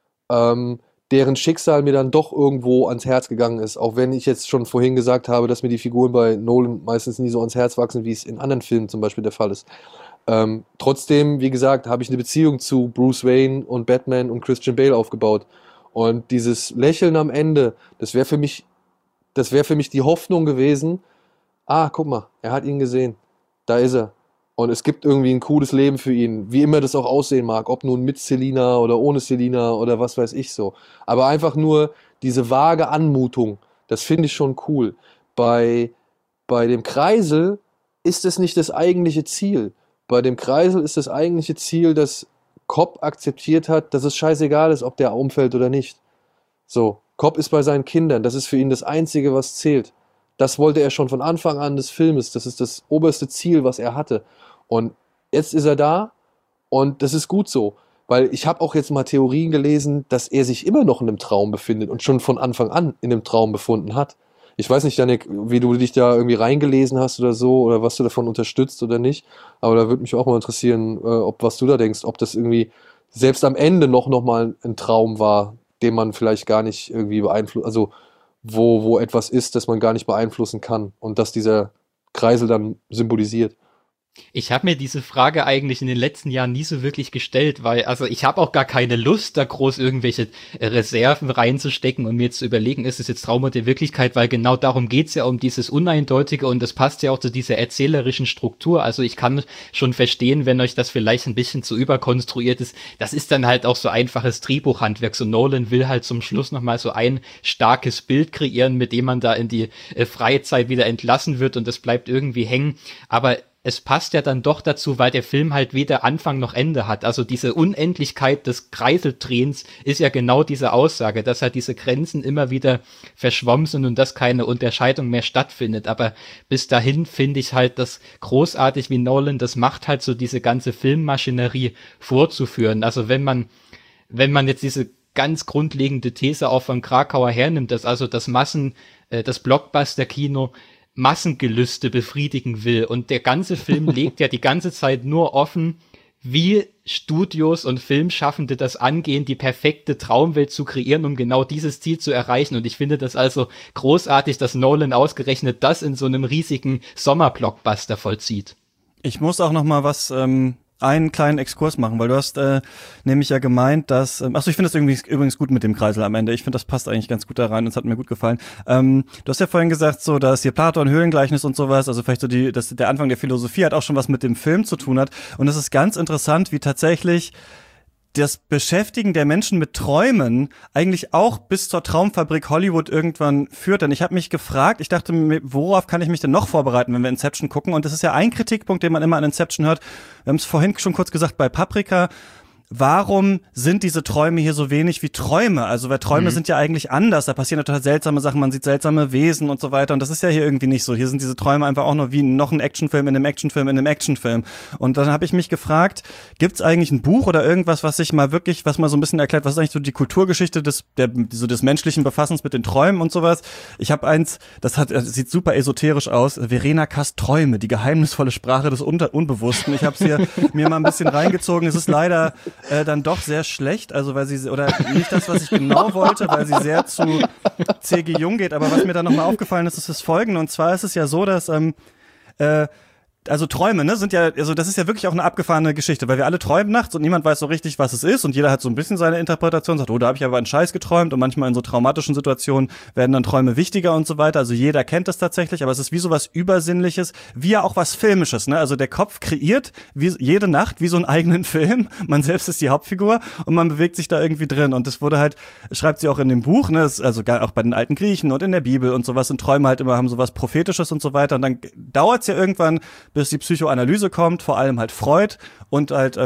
deren Schicksal mir dann doch irgendwo ans Herz gegangen ist. Auch wenn ich jetzt schon vorhin gesagt habe, dass mir die Figuren bei Nolan meistens nie so ans Herz wachsen, wie es in anderen Filmen zum Beispiel der Fall ist. Trotzdem, wie gesagt, habe ich eine Beziehung zu Bruce Wayne und Batman und Christian Bale aufgebaut. Und dieses Lächeln am Ende, das wäre für mich die Hoffnung gewesen, guck mal, er hat ihn gesehen. Da ist er. Und es gibt irgendwie ein cooles Leben für ihn, wie immer das auch aussehen mag, ob nun mit Selina oder ohne Selina oder was weiß ich so. Aber einfach nur diese vage Anmutung, das finde ich schon cool. Bei dem Kreisel ist es nicht das eigentliche Ziel. Bei dem Kreisel ist das eigentliche Ziel, dass Cobb akzeptiert hat, dass es scheißegal ist, ob der umfällt oder nicht. So, Cobb ist bei seinen Kindern, das ist für ihn das Einzige, was zählt. Das wollte er schon von Anfang an des Filmes, das ist das oberste Ziel, was er hatte. Und jetzt ist er da und das ist gut so, weil ich habe auch jetzt mal Theorien gelesen, dass er sich immer noch in einem Traum befindet und schon von Anfang an in einem Traum befunden hat. Ich weiß nicht, Janik, wie du dich da irgendwie reingelesen hast oder so, oder was du davon unterstützt oder nicht, aber da würde mich auch mal interessieren, was du da denkst, ob das irgendwie selbst am Ende noch mal ein Traum war, den man vielleicht gar nicht irgendwie beeinflusst, also wo etwas ist, das man gar nicht beeinflussen kann und das dieser Kreisel dann symbolisiert. Ich habe mir diese Frage eigentlich in den letzten Jahren nie so wirklich gestellt, weil, also ich habe auch gar keine Lust, da groß irgendwelche Reserven reinzustecken und mir jetzt zu überlegen, ist es jetzt Traum oder Wirklichkeit, weil genau darum geht's ja, um dieses Uneindeutige, und das passt ja auch zu dieser erzählerischen Struktur. Also ich kann schon verstehen, wenn euch das vielleicht ein bisschen zu überkonstruiert ist. Das ist dann halt auch so einfaches Drehbuchhandwerk. So Nolan will halt zum Schluss nochmal so ein starkes Bild kreieren, mit dem man da in die Freizeit wieder entlassen wird, und das bleibt irgendwie hängen. Aber es passt ja dann doch dazu, weil der Film halt weder Anfang noch Ende hat. Also diese Unendlichkeit des Kreiseldrehens ist ja genau diese Aussage, dass halt diese Grenzen immer wieder verschwommen sind und dass keine Unterscheidung mehr stattfindet. Aber bis dahin finde ich halt das großartig, wie Nolan das macht, halt so diese ganze Filmmaschinerie vorzuführen. Also wenn man jetzt diese ganz grundlegende These auch von Krakauer hernimmt, dass also das Blockbuster-Kino Massengelüste befriedigen will, und der ganze Film legt ja die ganze Zeit nur offen, wie Studios und Filmschaffende das angehen, die perfekte Traumwelt zu kreieren, um genau dieses Ziel zu erreichen. Und ich finde das also großartig, dass Nolan ausgerechnet das in so einem riesigen Sommerblockbuster vollzieht. Ich muss auch noch mal einen kleinen Exkurs machen, weil du hast nämlich ja gemeint, dass ich finde das übrigens gut mit dem Kreisel am Ende. Ich finde, das passt eigentlich ganz gut da rein und es hat mir gut gefallen. Du hast ja vorhin gesagt, so, dass hier Platon, Höhlengleichnis und sowas, also vielleicht so dass der Anfang der Philosophie hat auch schon was mit dem Film zu tun hat, und es ist ganz interessant, wie tatsächlich das Beschäftigen der Menschen mit Träumen eigentlich auch bis zur Traumfabrik Hollywood irgendwann führt. Denn ich habe mich gefragt, ich dachte mir, worauf kann ich mich denn noch vorbereiten, wenn wir Inception gucken? Und das ist ja ein Kritikpunkt, den man immer an Inception hört. Wir haben es vorhin schon kurz gesagt bei Paprika. Warum sind diese Träume hier so wenig wie Träume? Also, weil Träume sind ja eigentlich anders. Da passieren total seltsame Sachen, man sieht seltsame Wesen und so weiter. Und das ist ja hier irgendwie nicht so. Hier sind diese Träume einfach auch nur wie noch ein Actionfilm in einem Actionfilm in einem Actionfilm. Und dann habe ich mich gefragt, gibt's eigentlich ein Buch oder irgendwas, was mal so ein bisschen erklärt, was ist eigentlich so die Kulturgeschichte des menschlichen Befassens mit den Träumen und sowas? Ich habe eins, das sieht super esoterisch aus. Verena Kast Träume, die geheimnisvolle Sprache des Unbewussten. Ich habe es hier mir mal ein bisschen reingezogen. Es ist leider dann doch sehr schlecht, also weil sie, oder nicht das, was ich genau wollte, weil sie sehr zu C.G. Jung geht, aber was mir dann nochmal aufgefallen ist das Folgende, und zwar ist es ja so, dass also Träume, ne, sind ja, also das ist ja wirklich auch eine abgefahrene Geschichte, weil wir alle träumen nachts und niemand weiß so richtig, was es ist, und jeder hat so ein bisschen seine Interpretation, sagt, oh, da habe ich aber einen Scheiß geträumt, und manchmal in so traumatischen Situationen werden dann Träume wichtiger und so weiter, also jeder kennt das tatsächlich, aber es ist wie so was Übersinnliches, wie ja auch was Filmisches, ne, also der Kopf kreiert wie jede Nacht wie so einen eigenen Film, man selbst ist die Hauptfigur und man bewegt sich da irgendwie drin, und das wurde halt, schreibt sie auch in dem Buch, ne, also auch bei den alten Griechen und in der Bibel und sowas, und Träume halt immer haben sowas Prophetisches und so weiter, und dann dauert's ja irgendwann, bis die Psychoanalyse kommt, vor allem halt Freud und halt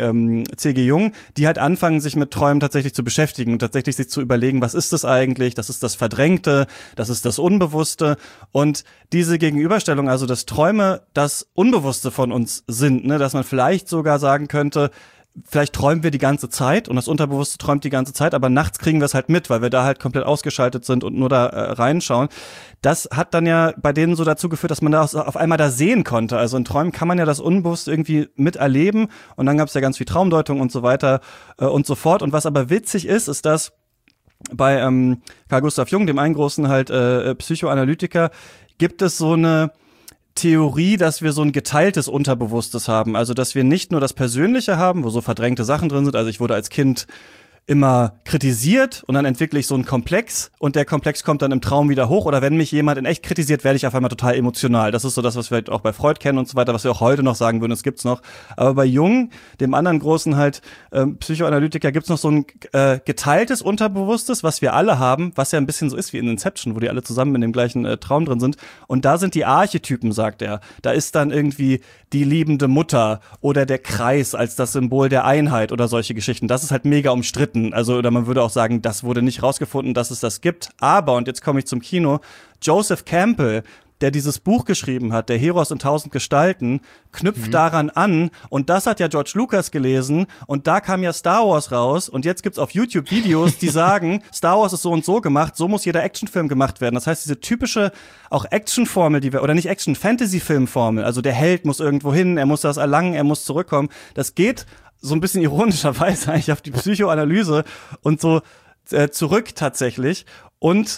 C.G. Jung, die halt anfangen, sich mit Träumen tatsächlich zu beschäftigen und tatsächlich sich zu überlegen, was ist das eigentlich? Das ist das Verdrängte, das ist das Unbewusste, und diese Gegenüberstellung, also dass Träume das Unbewusste von uns sind, ne, dass man vielleicht sogar sagen könnte, vielleicht träumen wir die ganze Zeit und das Unterbewusste träumt die ganze Zeit, aber nachts kriegen wir es halt mit, weil wir da halt komplett ausgeschaltet sind und nur da reinschauen. Das hat dann ja bei denen so dazu geführt, dass man da auf einmal da sehen konnte. Also in Träumen kann man ja das Unbewusste irgendwie miterleben, und dann gab es ja ganz viel Traumdeutung und so weiter und so fort. Und was aber witzig ist, dass bei Carl Gustav Jung, dem einen großen halt Psychoanalytiker, gibt es so eine Theorie, dass wir so ein geteiltes Unterbewusstes haben, also dass wir nicht nur das Persönliche haben, wo so verdrängte Sachen drin sind, also ich wurde als Kind immer kritisiert und dann entwickle ich so einen Komplex und der Komplex kommt dann im Traum wieder hoch, oder wenn mich jemand in echt kritisiert, werde ich auf einmal total emotional. Das ist so das, was wir auch bei Freud kennen und so weiter, was wir auch heute noch sagen würden, es gibt's noch. Aber bei Jung, dem anderen großen halt Psychoanalytiker, gibt's noch so ein geteiltes Unterbewusstes, was wir alle haben, was ja ein bisschen so ist wie in Inception, wo die alle zusammen in dem gleichen Traum drin sind, und da sind die Archetypen, sagt er. Da ist dann irgendwie die liebende Mutter oder der Kreis als das Symbol der Einheit oder solche Geschichten. Das ist halt mega umstritten. Also, oder man würde auch sagen, das wurde nicht rausgefunden, dass es das gibt. Aber, und jetzt komme ich zum Kino, Joseph Campbell, der dieses Buch geschrieben hat, der Heros in 1000 Gestalten, knüpft daran an, und das hat ja George Lucas gelesen, und da kam ja Star Wars raus, und jetzt gibt's auf YouTube Videos, die sagen, Star Wars ist so und so gemacht, so muss jeder Actionfilm gemacht werden. Das heißt, diese typische auch Actionformel, oder nicht Action, Fantasy-Filmformel, also der Held muss irgendwo hin, er muss das erlangen, er muss zurückkommen, das geht so ein bisschen ironischerweise eigentlich auf die Psychoanalyse und so zurück tatsächlich. Und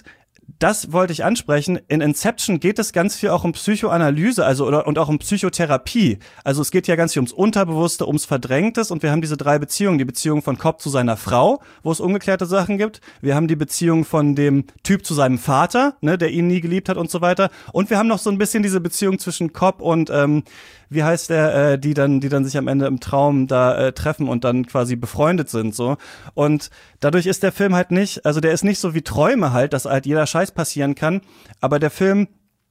das wollte ich ansprechen. In Inception geht es ganz viel auch um Psychoanalyse, und auch um Psychotherapie. Also es geht ja ganz viel ums Unterbewusste, ums Verdrängtes, und wir haben diese 3 Beziehungen. Die Beziehung von Cobb zu seiner Frau, wo es ungeklärte Sachen gibt. Wir haben die Beziehung von dem Typ zu seinem Vater, ne, der ihn nie geliebt hat und so weiter. Und wir haben noch so ein bisschen diese Beziehung zwischen Cobb und wie heißt der, die dann sich am Ende im Traum da treffen und dann quasi befreundet sind, so. Und dadurch ist der Film halt nicht, also der ist nicht so wie Träume halt, dass halt jeder Scheiß passieren kann, aber der Film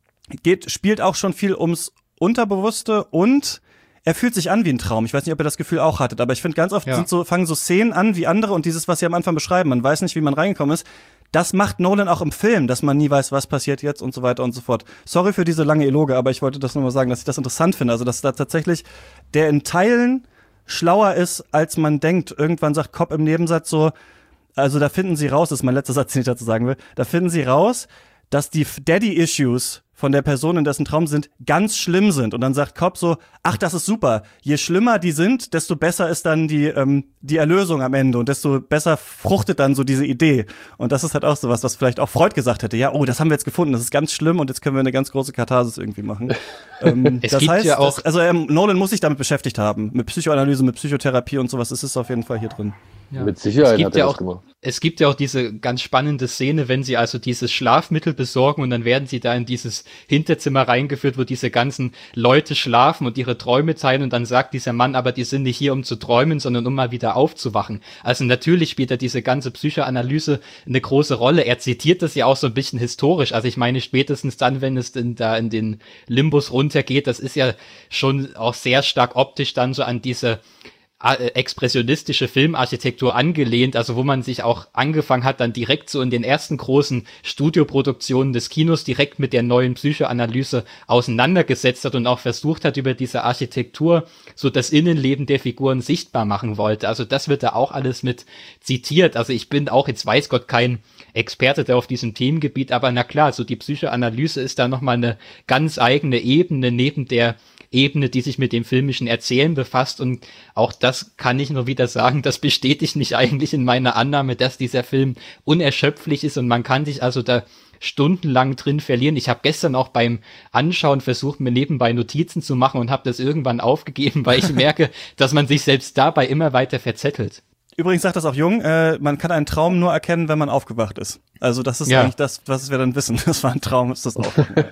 spielt auch schon viel ums Unterbewusste und er fühlt sich an wie ein Traum. Ich weiß nicht, ob ihr das Gefühl auch hattet, aber ich finde, ganz oft fangen so Szenen an wie andere, und dieses, was sie am Anfang beschreiben, man weiß nicht, wie man reingekommen ist. Das macht Nolan auch im Film, dass man nie weiß, was passiert jetzt und so weiter und so fort. Sorry für diese lange Eloge, aber ich wollte das nur mal sagen, dass ich das interessant finde. Also, dass da tatsächlich der in Teilen schlauer ist, als man denkt. Irgendwann sagt Cobb im Nebensatz so, also da finden sie raus, das ist mein letzter Satz, den ich dazu sagen will, da finden sie raus, dass die Daddy-Issues von der Person, in dessen Traum sind, ganz schlimm sind. Und dann sagt Cobb so, ach, das ist super. Je schlimmer die sind, desto besser ist dann die Erlösung am Ende und desto besser fruchtet dann so diese Idee. Und das ist halt auch sowas, was vielleicht auch Freud gesagt hätte. Ja, oh, das haben wir jetzt gefunden, das ist ganz schlimm und jetzt können wir eine ganz große Katharsis irgendwie machen. Das heißt, ja auch Nolan muss sich damit beschäftigt haben. Mit Psychoanalyse, mit Psychotherapie und sowas. Es ist auf jeden Fall hier drin. Ja. Mit Sicherheit hat er das gemacht. Es gibt ja auch diese ganz spannende Szene, wenn sie also dieses Schlafmittel besorgen und dann werden sie da in dieses Hinterzimmer reingeführt, wo diese ganzen Leute schlafen und ihre Träume teilen, und dann sagt dieser Mann, aber die sind nicht hier, um zu träumen, sondern um mal wieder aufzuwachen. Also natürlich spielt da diese ganze Psychoanalyse eine große Rolle. Er zitiert das ja auch so ein bisschen historisch. Also ich meine, spätestens dann, wenn es da in den Limbus runtergeht, das ist ja schon auch sehr stark optisch dann so an diese expressionistische Filmarchitektur angelehnt, also wo man sich auch angefangen hat, dann direkt so in den ersten großen Studioproduktionen des Kinos direkt mit der neuen Psychoanalyse auseinandergesetzt hat und auch versucht hat, über diese Architektur so das Innenleben der Figuren sichtbar machen wollte. Also das wird da auch alles mit zitiert. Also ich bin auch, jetzt weiß Gott, kein Experte da auf diesem Themengebiet, aber na klar, so die Psychoanalyse ist da nochmal eine ganz eigene Ebene neben der Ebene, die sich mit dem filmischen Erzählen befasst, und auch das kann ich nur wieder sagen, das bestätigt mich eigentlich in meiner Annahme, dass dieser Film unerschöpflich ist und man kann sich also da stundenlang drin verlieren. Ich habe gestern auch beim Anschauen versucht, mir nebenbei Notizen zu machen und habe das irgendwann aufgegeben, weil ich merke, dass man sich selbst dabei immer weiter verzettelt. Übrigens sagt das auch Jung, man kann einen Traum nur erkennen, wenn man aufgewacht ist. Also das ist eigentlich das, was wir dann wissen. Das war ein Traum, ist das auch.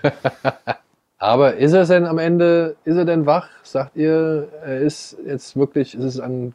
Aber ist er denn am Ende, ist er denn wach? Sagt ihr, er ist jetzt wirklich, ist es ein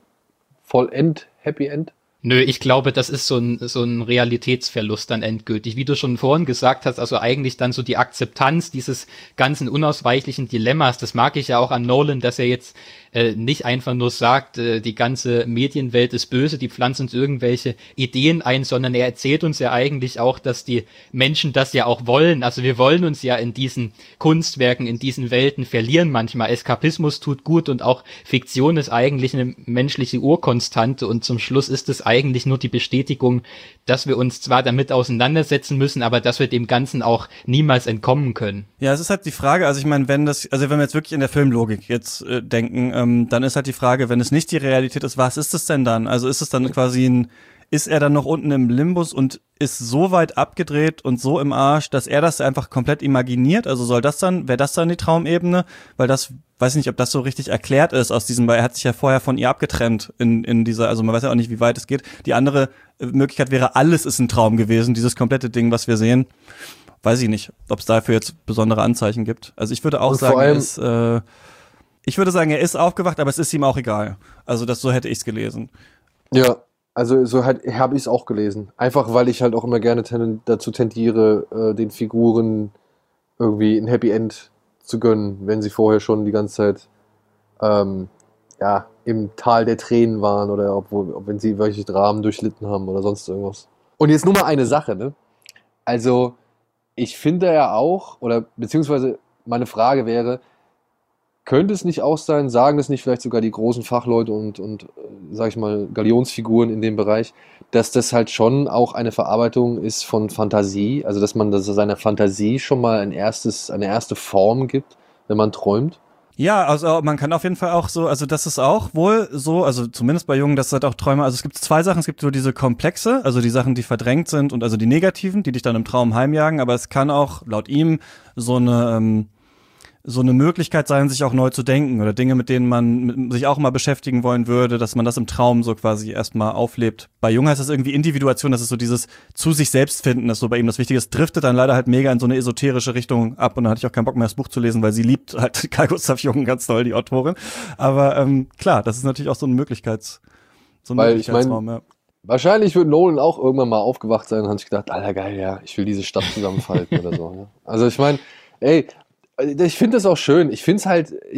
Happy End? Nö, ich glaube, das ist so ein Realitätsverlust dann endgültig. Wie du schon vorhin gesagt hast, also eigentlich dann so die Akzeptanz dieses ganzen unausweichlichen Dilemmas. Das mag ich ja auch an Nolan, dass er jetzt nicht einfach nur sagt, die ganze Medienwelt ist böse, die pflanzt uns irgendwelche Ideen ein, sondern er erzählt uns ja eigentlich auch, dass die Menschen das ja auch wollen. Also wir wollen uns ja in diesen Kunstwerken, in diesen Welten verlieren manchmal. Eskapismus tut gut und auch Fiktion ist eigentlich eine menschliche Urkonstante, und zum Schluss ist es eigentlich nur die Bestätigung, dass wir uns zwar damit auseinandersetzen müssen, aber dass wir dem Ganzen auch niemals entkommen können. Ja, es ist halt die Frage, also ich meine, wenn wir jetzt wirklich in der Filmlogik jetzt denken, dann ist halt die Frage, wenn es nicht die Realität ist, was ist es denn dann? Also ist es dann quasi ist er dann noch unten im Limbus und ist so weit abgedreht und so im Arsch, dass er das einfach komplett imaginiert? Also wäre das dann die Traumebene? Weil das, weiß ich nicht, ob das so richtig erklärt ist aus diesem, weil er hat sich ja vorher von ihr abgetrennt in dieser, also man weiß ja auch nicht, wie weit es geht. Die andere Möglichkeit wäre, alles ist ein Traum gewesen, dieses komplette Ding, was wir sehen. Weiß ich nicht, ob es dafür jetzt besondere Anzeichen gibt. Also ich würde auch sagen, ich würde sagen, er ist aufgewacht, aber es ist ihm auch egal. Also so hätte ich es gelesen. Ja, also so habe ich es auch gelesen. Einfach, weil ich halt auch immer gerne dazu tendiere, den Figuren irgendwie ein Happy End zu gönnen, wenn sie vorher schon die ganze Zeit im Tal der Tränen waren oder wenn sie welche Dramen durchlitten haben oder sonst irgendwas. Und jetzt nur mal eine Sache, ne? Also ich finde ja auch, oder beziehungsweise meine Frage wäre, könnte es nicht auch sein, sagen es nicht vielleicht sogar die großen Fachleute und sag ich mal, Galionsfiguren in dem Bereich, dass das halt schon auch eine Verarbeitung ist von Fantasie, also dass man seiner Fantasie schon mal eine erste Form gibt, wenn man träumt? Ja, also man kann auf jeden Fall auch so, also das ist auch wohl so, also zumindest bei Jungen, das sind auch Träume, also es gibt zwei Sachen, es gibt so diese Komplexe, also die Sachen, die verdrängt sind und also die negativen, die dich dann im Traum heimjagen, aber es kann auch laut ihm so eine Möglichkeit sein, sich auch neu zu denken oder Dinge, mit denen man sich auch mal beschäftigen wollen würde, dass man das im Traum so quasi erstmal auflebt. Bei Jung heißt das irgendwie Individuation, das ist so dieses zu sich selbst finden, das ist so bei ihm das Wichtige. Es driftet dann leider halt mega in so eine esoterische Richtung ab und dann hatte ich auch keinen Bock mehr, das Buch zu lesen, weil sie liebt halt Carl Gustav Jung ganz toll, die Autorin. Aber klar, das ist natürlich auch so ein Möglichkeitsraum, ja. Wahrscheinlich wird Nolan auch irgendwann mal aufgewacht sein und hat sich gedacht, Alter geil, ja, ich will diese Stadt zusammenfalten oder so. Ne? Also ich meine, ey, ich finde das auch schön. Ich finde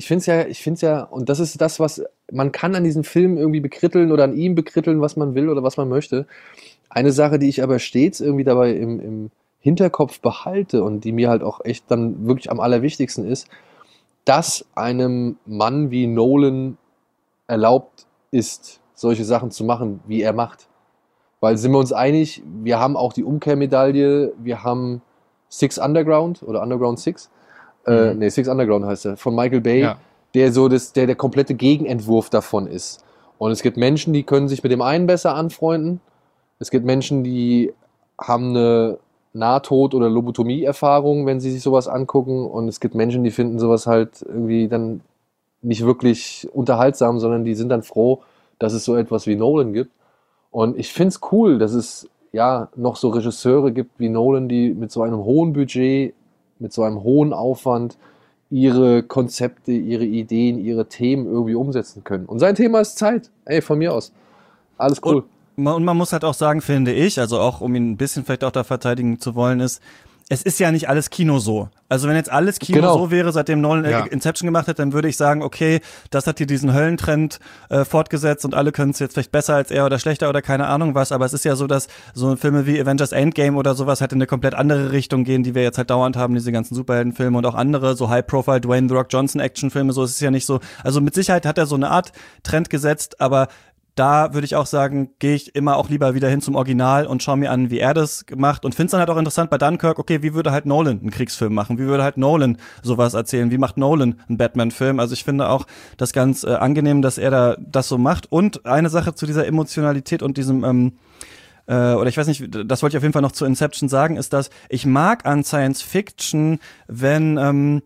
es ja, und das ist das, was man kann an diesem Film irgendwie bekritteln oder an ihm bekritteln, was man will oder was man möchte. Eine Sache, die ich aber stets irgendwie dabei im Hinterkopf behalte und die mir halt auch echt dann wirklich am allerwichtigsten ist, dass einem Mann wie Nolan erlaubt ist, solche Sachen zu machen, wie er macht. Weil sind wir uns einig, wir haben auch die Umkehrmedaille, wir haben Six Underground oder Underground Six. Six Underground heißt er, von Michael Bay, ja. Der so der komplette Gegenentwurf davon ist. Und es gibt Menschen, die können sich mit dem einen besser anfreunden. Es gibt Menschen, die haben eine Nahtod- oder Lobotomie-Erfahrung, wenn sie sich sowas angucken. Und es gibt Menschen, die finden sowas halt irgendwie dann nicht wirklich unterhaltsam, sondern die sind dann froh, dass es so etwas wie Nolan gibt. Und ich finde es cool, dass es ja noch so Regisseure gibt wie Nolan, die mit so einem hohen Budget, mit so einem hohen Aufwand ihre Konzepte, ihre Ideen, ihre Themen irgendwie umsetzen können. Und sein Thema ist Zeit. Ey, von mir aus. Alles cool. Und man muss halt auch sagen, finde ich, also auch um ihn ein bisschen vielleicht auch da verteidigen zu wollen, ist, es ist ja nicht alles Kino so. Also wenn jetzt alles Kino so wäre, seitdem Nolan Inception gemacht hat, dann würde ich sagen, okay, das hat hier diesen Höllentrend fortgesetzt und alle können es jetzt vielleicht besser als er oder schlechter oder keine Ahnung was, aber es ist ja so, dass so Filme wie Avengers Endgame oder sowas halt in eine komplett andere Richtung gehen, die wir jetzt halt dauernd haben, diese ganzen Superheldenfilme und auch andere, so High-Profile Dwayne The Rock Johnson Actionfilme, so ist es ja nicht so. Also mit Sicherheit hat er so eine Art Trend gesetzt, aber da würde ich auch sagen, gehe ich immer auch lieber wieder hin zum Original und schaue mir an, wie er das gemacht und finde es dann halt auch interessant bei Dunkirk, okay, wie würde halt Nolan einen Kriegsfilm machen? Wie würde halt Nolan sowas erzählen? Wie macht Nolan einen Batman-Film? Also ich finde auch das ganz angenehm, dass er da das so macht. Und eine Sache zu dieser Emotionalität und diesem oder ich weiß nicht, das wollte ich auf jeden Fall noch zu Inception sagen, ist, dass ich mag an Science Fiction, wenn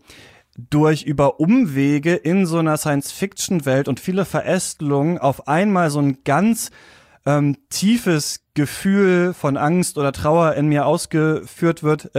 über Umwege in so einer Science-Fiction-Welt und viele Verästelungen auf einmal so ein ganz tiefes Gefühl von Angst oder Trauer in mir ausgelöst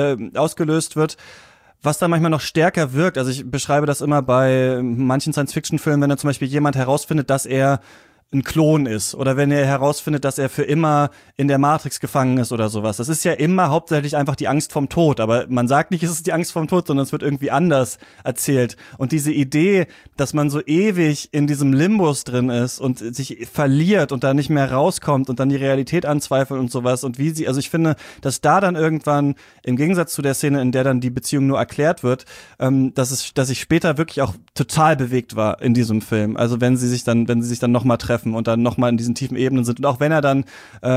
wird, was dann manchmal noch stärker wirkt. Also ich beschreibe das immer bei manchen Science-Fiction-Filmen, wenn dann zum Beispiel jemand herausfindet, dass er ein Klon ist oder wenn er herausfindet, dass er für immer in der Matrix gefangen ist oder sowas. Das ist ja immer hauptsächlich einfach die Angst vom Tod, aber man sagt nicht, es ist die Angst vom Tod, sondern es wird irgendwie anders erzählt. Und diese Idee, dass man so ewig in diesem Limbus drin ist und sich verliert und da nicht mehr rauskommt und dann die Realität anzweifelt und sowas und also ich finde, dass da dann irgendwann, im Gegensatz zu der Szene, in der dann die Beziehung nur erklärt wird, dass ich später wirklich auch total bewegt war in diesem Film. Also wenn sie sich dann nochmal treffen und dann nochmal in diesen tiefen Ebenen sind und auch wenn er dann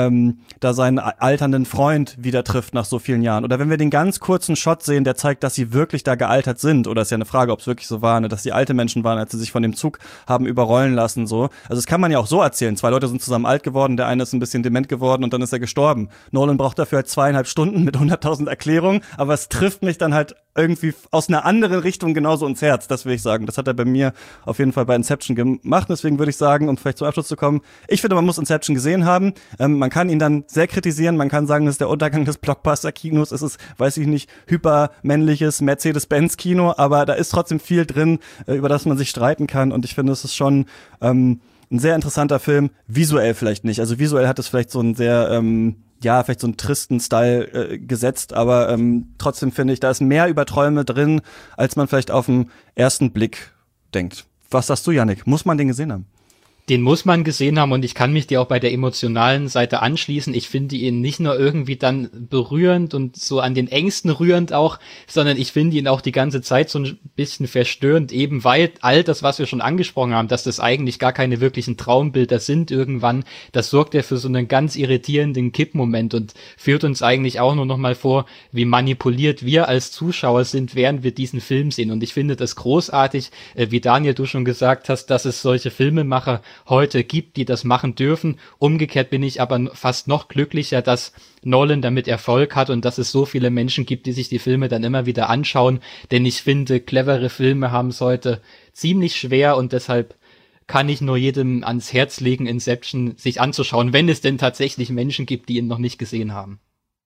da seinen alternden Freund wieder trifft nach so vielen Jahren oder wenn wir den ganz kurzen Shot sehen, der zeigt, dass sie wirklich da gealtert sind oder ist ja eine Frage, ob es wirklich so war, ne, dass sie alte Menschen waren, als sie sich von dem Zug haben überrollen lassen, so. Also das kann man ja auch so erzählen. 2 Leute sind zusammen alt geworden, der eine ist ein bisschen dement geworden und dann ist er gestorben. Nolan braucht dafür halt 2,5 Stunden mit 100.000 Erklärungen, aber es trifft mich dann halt irgendwie aus einer anderen Richtung genauso ins Herz, das will ich sagen. Das hat er bei mir auf jeden Fall bei Inception gemacht. Deswegen würde ich sagen, um vielleicht zum Abschluss zu kommen, ich finde, man muss Inception gesehen haben. Man kann ihn dann sehr kritisieren. Man kann sagen, das ist der Untergang des Blockbuster-Kinos. Es ist, weiß ich nicht, hypermännliches Mercedes-Benz-Kino, aber da ist trotzdem viel drin, über das man sich streiten kann. Und ich finde, es ist schon ein sehr interessanter Film. Visuell vielleicht nicht. Also visuell hat es vielleicht so einen sehr vielleicht so einen tristen Style gesetzt, aber trotzdem finde ich, da ist mehr über Träume drin, als man vielleicht auf den ersten Blick denkt. Was sagst du, Yannick? Muss man den gesehen haben? Den muss man gesehen haben und ich kann mich dir auch bei der emotionalen Seite anschließen. Ich finde ihn nicht nur irgendwie dann berührend und so an den Ängsten rührend auch, sondern ich finde ihn auch die ganze Zeit so ein bisschen verstörend, eben weil all das, was wir schon angesprochen haben, dass das eigentlich gar keine wirklichen Traumbilder sind irgendwann, das sorgt ja für so einen ganz irritierenden Kippmoment und führt uns eigentlich auch nur noch mal vor, wie manipuliert wir als Zuschauer sind, während wir diesen Film sehen. Und ich finde das großartig, wie Daniel, du schon gesagt hast, dass es solche Filmemacher heute gibt, die das machen dürfen. Umgekehrt bin ich aber fast noch glücklicher, dass Nolan damit Erfolg hat und dass es so viele Menschen gibt, die sich die Filme dann immer wieder anschauen, denn ich finde, clevere Filme haben es heute ziemlich schwer und deshalb kann ich nur jedem ans Herz legen, Inception sich anzuschauen, wenn es denn tatsächlich Menschen gibt, die ihn noch nicht gesehen haben.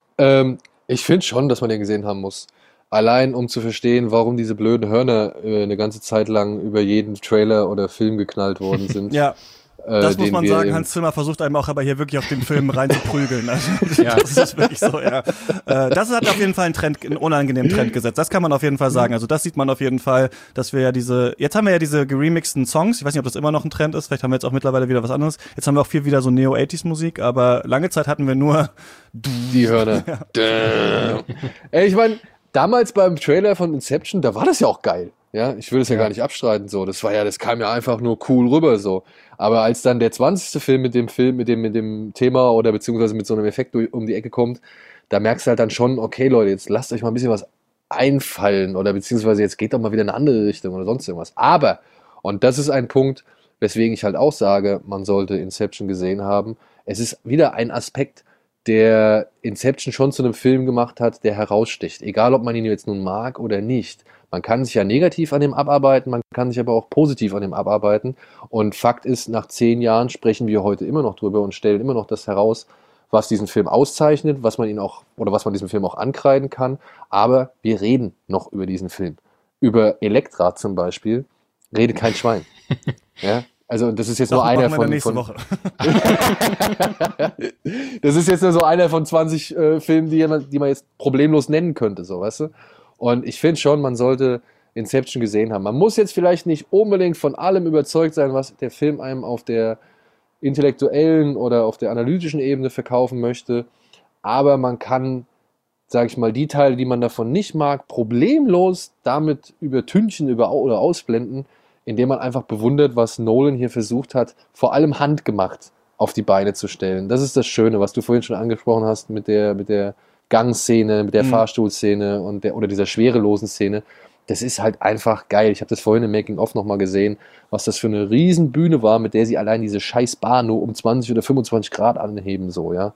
Ich finde schon, dass man den gesehen haben muss. Allein um zu verstehen, warum diese blöden Hörner eine ganze Zeit lang über jeden Trailer oder Film geknallt worden sind. Ja, das muss man sagen. Hans Zimmer versucht einem auch aber hier wirklich auf den Film reinzuprügeln. Also, ja. Das ist wirklich so, ja. Das hat auf jeden Fall einen unangenehmen Trend gesetzt. Das kann man auf jeden Fall sagen. Also das sieht man auf jeden Fall, dass wir ja jetzt haben wir ja diese geremixten Songs. Ich weiß nicht, ob das immer noch ein Trend ist. Vielleicht haben wir jetzt auch mittlerweile wieder was anderes. Jetzt haben wir auch viel wieder so Neo-80s-Musik, aber lange Zeit hatten wir nur die Hörner. Ja. Ey, ich meine, damals beim Trailer von Inception, da war das ja auch geil. Ja, ich will es ja gar nicht abstreiten, so. Das kam ja einfach nur cool rüber, so. Aber als dann der 20. Film mit dem Thema oder beziehungsweise mit so einem Effekt um die Ecke kommt, da merkst du halt dann schon, okay, Leute, jetzt lasst euch mal ein bisschen was einfallen oder beziehungsweise jetzt geht doch mal wieder in eine andere Richtung oder sonst irgendwas. Aber, und das ist ein Punkt, weswegen ich halt auch sage, man sollte Inception gesehen haben. Es ist wieder ein Aspekt, der Inception schon zu einem Film gemacht hat, der heraussticht. Egal, ob man ihn jetzt nun mag oder nicht. Man kann sich ja negativ an dem abarbeiten, man kann sich aber auch positiv an dem abarbeiten. Und Fakt ist, nach 10 Jahren sprechen wir heute immer noch drüber und stellen immer noch das heraus, was diesen Film auszeichnet, was man diesem Film auch ankreiden kann. Aber wir reden noch über diesen Film. Über Elektra zum Beispiel redet kein Schwein. Ja? Also das ist jetzt nur einer von das ist jetzt nur so einer von 20 Filmen, die man jetzt problemlos nennen könnte, so, weißt du? Und ich finde schon, man sollte Inception gesehen haben. Man muss jetzt vielleicht nicht unbedingt von allem überzeugt sein, was der Film einem auf der intellektuellen oder auf der analytischen Ebene verkaufen möchte, aber man kann, sage ich mal, die Teile, die man davon nicht mag, problemlos damit übertünchen oder ausblenden, indem man einfach bewundert, was Nolan hier versucht hat, vor allem handgemacht auf die Beine zu stellen. Das ist das Schöne, was du vorhin schon angesprochen hast mit der Gangszene, mit der Fahrstuhlszene oder dieser schwerelosen Szene. Das ist halt einfach geil. Ich habe das vorhin im Making-of nochmal gesehen, was das für eine riesen Bühne war, mit der sie allein diese scheiß Bar nur um 20 oder 25 Grad anheben, so, ja.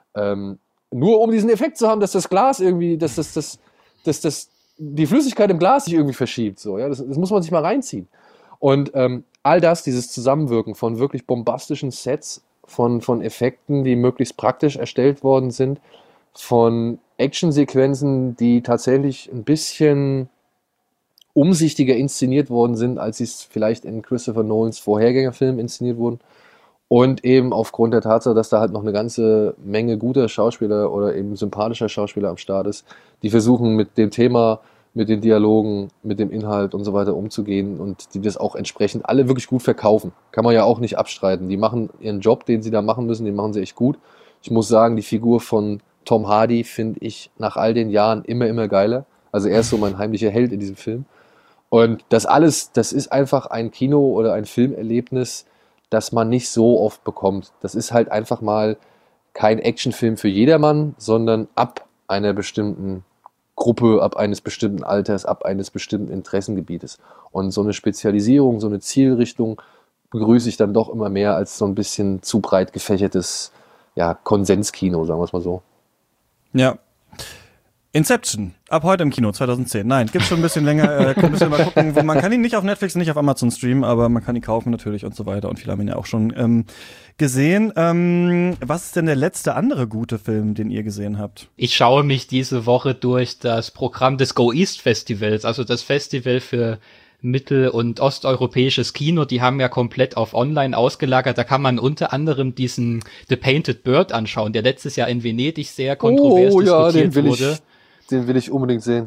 Nur um diesen Effekt zu haben, dass das Glas irgendwie, dass die Flüssigkeit im Glas sich irgendwie verschiebt, so, ja. Das muss man sich mal reinziehen. Und all das, dieses Zusammenwirken von wirklich bombastischen Sets, von Effekten, die möglichst praktisch erstellt worden sind, von Actionsequenzen, die tatsächlich ein bisschen umsichtiger inszeniert worden sind, als sie es vielleicht in Christopher Nolans Vorgängerfilmen inszeniert wurden. Und eben aufgrund der Tatsache, dass da halt noch eine ganze Menge guter Schauspieler oder eben sympathischer Schauspieler am Start ist, die versuchen mit dem Thema, mit den Dialogen, mit dem Inhalt und so weiter umzugehen und die das auch entsprechend alle wirklich gut verkaufen. Kann man ja auch nicht abstreiten. Die machen ihren Job, den sie da machen müssen, den machen sie echt gut. Ich muss sagen, die Figur von Tom Hardy finde ich nach all den Jahren immer geiler. Also er ist so mein heimlicher Held in diesem Film. Und das alles, das ist einfach ein Kino- oder ein Filmerlebnis, das man nicht so oft bekommt. Das ist halt einfach mal kein Actionfilm für jedermann, sondern ab einer bestimmten Gruppe, ab eines bestimmten Alters, ab eines bestimmten Interessengebietes. Und so eine Spezialisierung, so eine Zielrichtung begrüße ich dann doch immer mehr als so ein bisschen zu breit gefächertes, ja, Konsenskino, sagen wir es mal so. Ja. Inception, ab heute im Kino, 2010. Nein, gibt's schon ein bisschen länger. Ein bisschen mal gucken, man kann ihn nicht auf Netflix, nicht auf Amazon streamen, aber man kann ihn kaufen natürlich und so weiter. Und viele haben ihn ja auch schon gesehen. Was ist denn der letzte andere gute Film, den ihr gesehen habt? Ich schaue mich diese Woche durch das Programm des Go East Festivals, also das Festival für mittel- und osteuropäisches Kino, die haben ja komplett auf online ausgelagert. Da kann man unter anderem diesen The Painted Bird anschauen, der letztes Jahr in Venedig sehr kontrovers diskutiert wurde. Den will ich unbedingt sehen.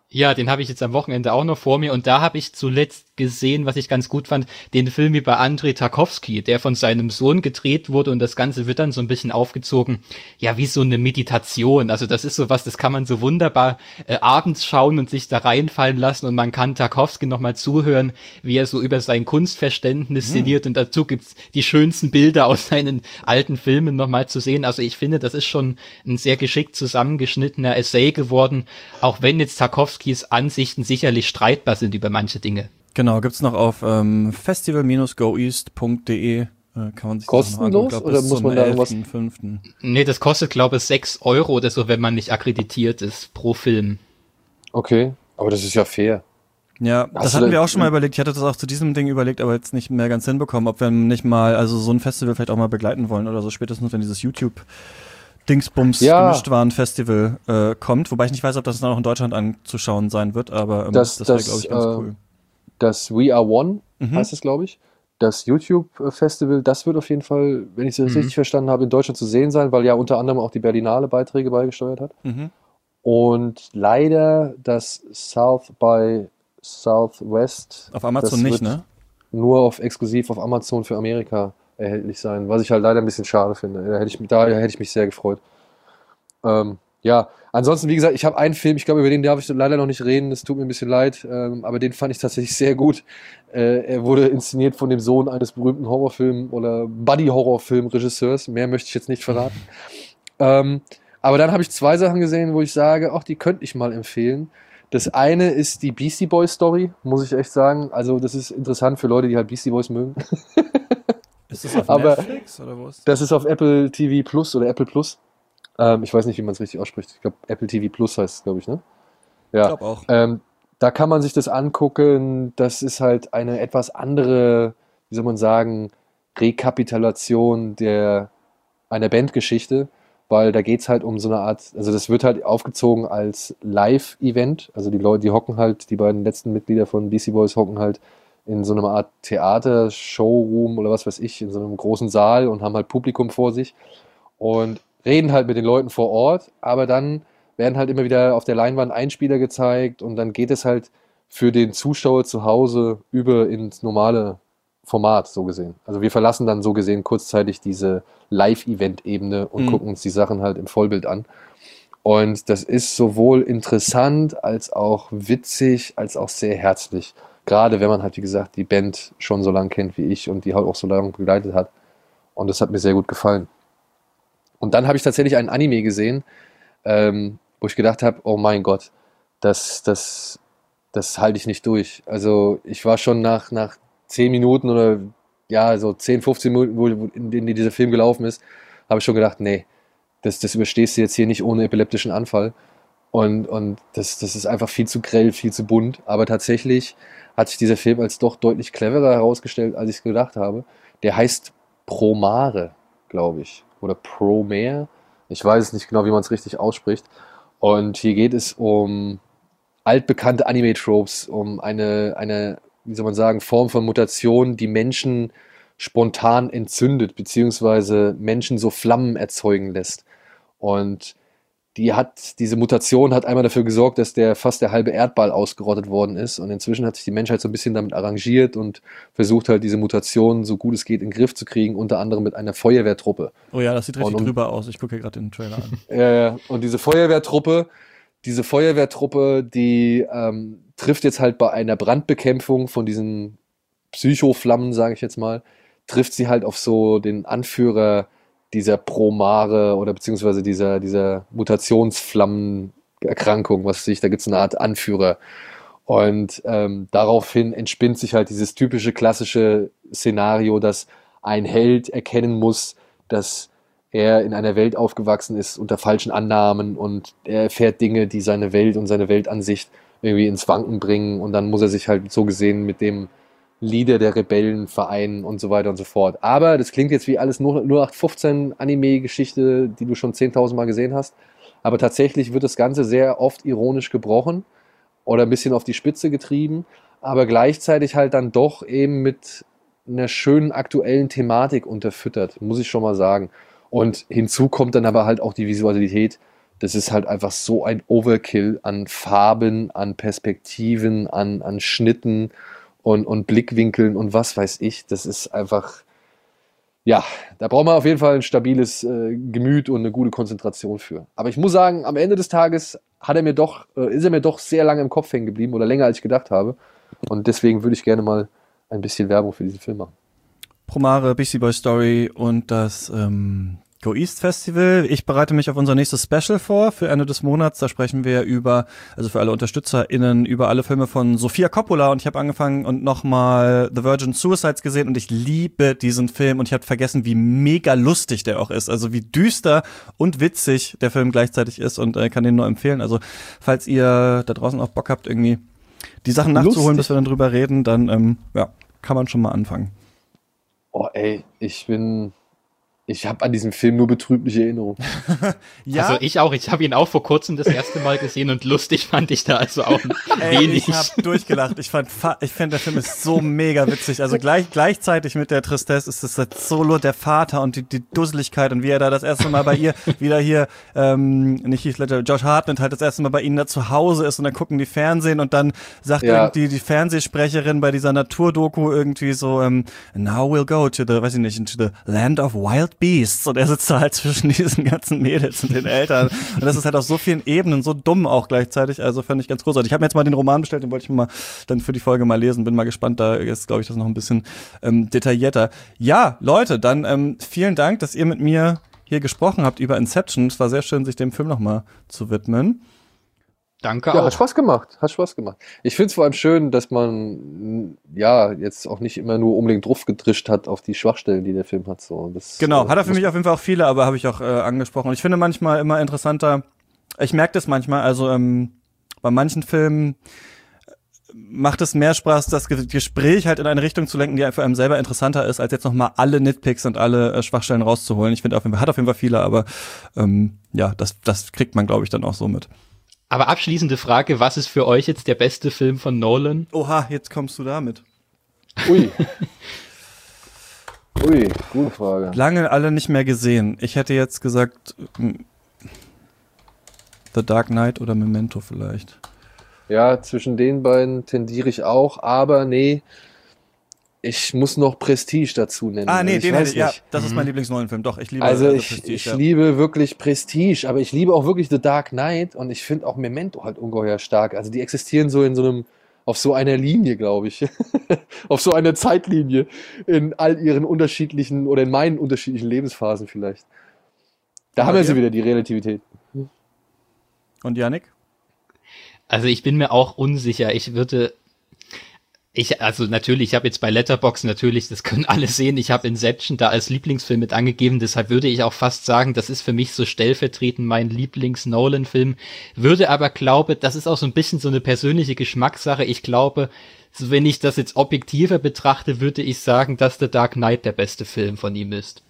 Ja, den habe ich jetzt am Wochenende auch noch vor mir und da habe ich zuletzt gesehen, was ich ganz gut fand, den Film über Andrei Tarkovsky, der von seinem Sohn gedreht wurde und das Ganze wird dann so ein bisschen aufgezogen, ja, wie so eine Meditation. Also das ist sowas, das kann man so wunderbar abends schauen und sich da reinfallen lassen und man kann Tarkovsky nochmal zuhören, wie er so über sein Kunstverständnis sinniert und dazu gibt's die schönsten Bilder aus seinen alten Filmen nochmal zu sehen. Also ich finde, das ist schon ein sehr geschickt zusammengeschnittener Essay geworden, auch wenn jetzt Tarkovskys Ansichten sicherlich streitbar sind über manche Dinge. Genau, gibt's noch auf festival-goeast.de. Kann man sich kostenlos glaub, oder muss man da irgendwas? 11.5. Nee, das kostet, glaube ich, 6 Euro oder so, wenn man nicht akkreditiert ist pro Film. Okay, aber das ist ja fair. Ja, das hatten wir auch schon mal überlegt. Ich hatte das auch zu diesem Ding überlegt, aber jetzt nicht mehr ganz hinbekommen, ob wir nicht mal, also so ein Festival vielleicht auch mal begleiten wollen oder so, spätestens wenn dieses YouTube-Dingsbums Gemischtwaren-Festival kommt. Wobei ich nicht weiß, ob das dann auch in Deutschland anzuschauen sein wird, aber das wäre, glaube ich, ganz cool. Das We Are One heißt es, glaube ich. Das YouTube-Festival, das wird auf jeden Fall, wenn ich das richtig verstanden habe, in Deutschland zu sehen sein, weil ja unter anderem auch die Berlinale Beiträge beigesteuert hat. Und leider das South by Southwest. Auf Amazon nicht, ne? Nur exklusiv auf Amazon für Amerika erhältlich sein, was ich halt leider ein bisschen schade finde. Da hätte ich mich sehr gefreut. Ja, ansonsten, wie gesagt, ich habe einen Film, ich glaube, über den darf ich leider noch nicht reden, es tut mir ein bisschen leid, aber den fand ich tatsächlich sehr gut. Er wurde inszeniert von dem Sohn eines berühmten Horrorfilm- oder Buddy-Horrorfilm-Regisseurs, mehr möchte ich jetzt nicht verraten. Aber dann habe ich 2 Sachen gesehen, wo ich sage, ach, die könnte ich mal empfehlen. Das eine ist die Beastie Boys Story, muss ich echt sagen. Also das ist interessant für Leute, die halt Beastie Boys mögen. Ist das auf Netflix oder wo ist das? Das ist auf Apple TV Plus oder Apple Plus. Ich weiß nicht, wie man es richtig ausspricht. Ich glaube, Apple TV Plus heißt es, glaube ich, ne? Ja. Ich glaube auch. Da kann man sich das angucken. Das ist halt eine etwas andere, wie soll man sagen, Rekapitulation einer Bandgeschichte. Weil da geht's halt um so eine Art, also das wird halt aufgezogen als Live-Event. Also die Leute, die hocken halt, die beiden letzten Mitglieder von Beastie Boys hocken halt in so einer Art Theater, Showroom oder was weiß ich, in so einem großen Saal und haben halt Publikum vor sich und reden halt mit den Leuten vor Ort, aber dann werden halt immer wieder auf der Leinwand Einspieler gezeigt und dann geht es halt für den Zuschauer zu Hause über ins normale Format, so gesehen. Also wir verlassen dann so gesehen kurzzeitig diese Live-Event-Ebene und gucken uns die Sachen halt im Vollbild an. Und das ist sowohl interessant als auch witzig, als auch sehr herzlich. Gerade wenn man halt, wie gesagt, die Band schon so lange kennt wie ich und die halt auch so lange begleitet hat. Und das hat mir sehr gut gefallen. Und dann habe ich tatsächlich einen Anime gesehen, wo ich gedacht habe, oh mein Gott, das halte ich nicht durch. Also ich war schon nach 10 Minuten oder ja, so 10, 15 Minuten, in denen dieser Film gelaufen ist, habe ich schon gedacht, nee, das überstehst du jetzt hier nicht ohne epileptischen Anfall. Und das ist einfach viel zu grell, viel zu bunt. Aber tatsächlich hat sich dieser Film als doch deutlich cleverer herausgestellt, als ich es gedacht habe. Der heißt Promare, glaube ich. Oder Promare. Ich weiß es nicht genau, wie man es richtig ausspricht. Und hier geht es um altbekannte Anime-Tropes, um eine, wie soll man sagen, Form von Mutation, die Menschen spontan entzündet, beziehungsweise Menschen so Flammen erzeugen lässt. Und diese Mutation hat einmal dafür gesorgt, dass fast der halbe Erdball ausgerottet worden ist. Und inzwischen hat sich die Menschheit so ein bisschen damit arrangiert und versucht halt diese Mutation so gut es geht in den Griff zu kriegen, unter anderem mit einer Feuerwehrtruppe. Oh ja, das sieht richtig drüber aus. Ich gucke hier gerade den Trailer an. Ja, und diese Feuerwehrtruppe, die trifft jetzt halt bei einer Brandbekämpfung von diesen Psychoflammen, sage ich jetzt mal, trifft sie halt auf so den Anführer dieser Promare oder beziehungsweise dieser Mutationsflammenerkrankung, was weiß ich, da gibt es eine Art Anführer. Und daraufhin entspinnt sich halt dieses typische klassische Szenario, dass ein Held erkennen muss, dass er in einer Welt aufgewachsen ist unter falschen Annahmen und er erfährt Dinge, die seine Welt und seine Weltansicht irgendwie ins Wanken bringen und dann muss er sich halt so gesehen mit dem Leader der Rebellen vereinen und so weiter und so fort. Aber das klingt jetzt wie alles nur 0815 Anime-Geschichte, die du schon 10.000 Mal gesehen hast. Aber tatsächlich wird das Ganze sehr oft ironisch gebrochen oder ein bisschen auf die Spitze getrieben, aber gleichzeitig halt dann doch eben mit einer schönen aktuellen Thematik unterfüttert, muss ich schon mal sagen. Und hinzu kommt dann aber halt auch die Visualität, das ist halt einfach so ein Overkill an Farben, an Perspektiven, an Schnitten und Blickwinkeln und was weiß ich. Das ist einfach, ja, da braucht man auf jeden Fall ein stabiles Gemüt und eine gute Konzentration für. Aber ich muss sagen, am Ende des Tages ist er mir doch sehr lange im Kopf hängen geblieben oder länger als ich gedacht habe. Und deswegen würde ich gerne mal ein bisschen Werbung für diesen Film machen. Promare, Beastie Boy Story und das Go East Festival. Ich bereite mich auf unser nächstes Special vor für Ende des Monats. Da sprechen wir also für alle UnterstützerInnen, über alle Filme von Sofia Coppola. Und ich habe angefangen und nochmal The Virgin Suicides gesehen und ich liebe diesen Film und ich habe vergessen, wie mega lustig der auch ist. Also wie düster und witzig der Film gleichzeitig ist und kann den nur empfehlen. Also falls ihr da draußen auch Bock habt, irgendwie die Sachen nachzuholen, bis wir dann drüber reden, dann kann man schon mal anfangen. Oh ey, ich habe an diesen Film nur betrübliche Erinnerungen. Ja? Also ich auch. Ich habe ihn auch vor kurzem das erste Mal gesehen und lustig fand ich da also auch wenig. Ich habe durchgelacht. Ich finde, der Film ist so mega witzig. Also gleichzeitig mit der Tristesse ist es das Solo der Vater und die Dusseligkeit und wie er da das erste Mal bei ihr wieder hier, nicht Heath Ledger, Josh Hartnett halt das erste Mal bei ihnen da zu Hause ist und dann gucken die Fernsehen und dann sagt irgendwie die Fernsehsprecherin bei dieser Naturdoku irgendwie so, now we'll go to the, weiß ich nicht, into the land of wild Beasts und er sitzt da halt zwischen diesen ganzen Mädels und den Eltern und das ist halt auf so vielen Ebenen so dumm auch gleichzeitig, also fand ich ganz großartig. Ich habe mir jetzt mal den Roman bestellt, den wollte ich mal dann für die Folge mal lesen, bin mal gespannt, da ist glaube ich das noch ein bisschen detaillierter. Ja, Leute, dann vielen Dank, dass ihr mit mir hier gesprochen habt über Inception, es war sehr schön, sich dem Film nochmal zu widmen. Danke ja, auch. Hat Spaß gemacht. Ich finde es vor allem schön, dass man jetzt auch nicht immer nur unbedingt drauf gedrischt hat auf die Schwachstellen, die der Film hat. So, genau, hat er für mich auf jeden Fall auch viele, aber habe ich auch angesprochen. Und ich finde manchmal immer interessanter, ich merke das manchmal, also bei manchen Filmen macht es mehr Spaß, das Gespräch halt in eine Richtung zu lenken, die für einen selber interessanter ist, als jetzt nochmal alle Nitpicks und alle Schwachstellen rauszuholen. Ich finde hat auf jeden Fall viele, aber das kriegt man, glaube ich, dann auch so mit. Aber abschließende Frage, was ist für euch jetzt der beste Film von Nolan? Oha, jetzt kommst du damit. Ui, gute Frage. Lange alle nicht mehr gesehen. Ich hätte jetzt gesagt The Dark Knight oder Memento vielleicht. Ja, zwischen den beiden tendiere ich auch, aber nee, ich muss noch Prestige dazu nennen. Ah, nee, also den hätte ich, ja, das ist mein Lieblings-Nolan-Film. Doch, ich liebe Prestige. Ich liebe wirklich Prestige, aber ich liebe auch wirklich The Dark Knight und ich finde auch Memento halt ungeheuer stark. Also die existieren so auf so einer Linie, glaube ich. Auf so einer Zeitlinie in all ihren unterschiedlichen oder in meinen unterschiedlichen Lebensphasen vielleicht. Da haben wir sie wieder, die Relativität. Und Yannick? Also ich bin mir auch unsicher. Ich habe jetzt bei Letterboxd natürlich, das können alle sehen, ich habe Inception da als Lieblingsfilm mit angegeben, deshalb würde ich auch fast sagen, das ist für mich so stellvertretend mein Lieblings-Nolan-Film, würde aber glaube, das ist auch so ein bisschen so eine persönliche Geschmackssache, ich glaube, wenn ich das jetzt objektiver betrachte, würde ich sagen, dass The Dark Knight der beste Film von ihm ist.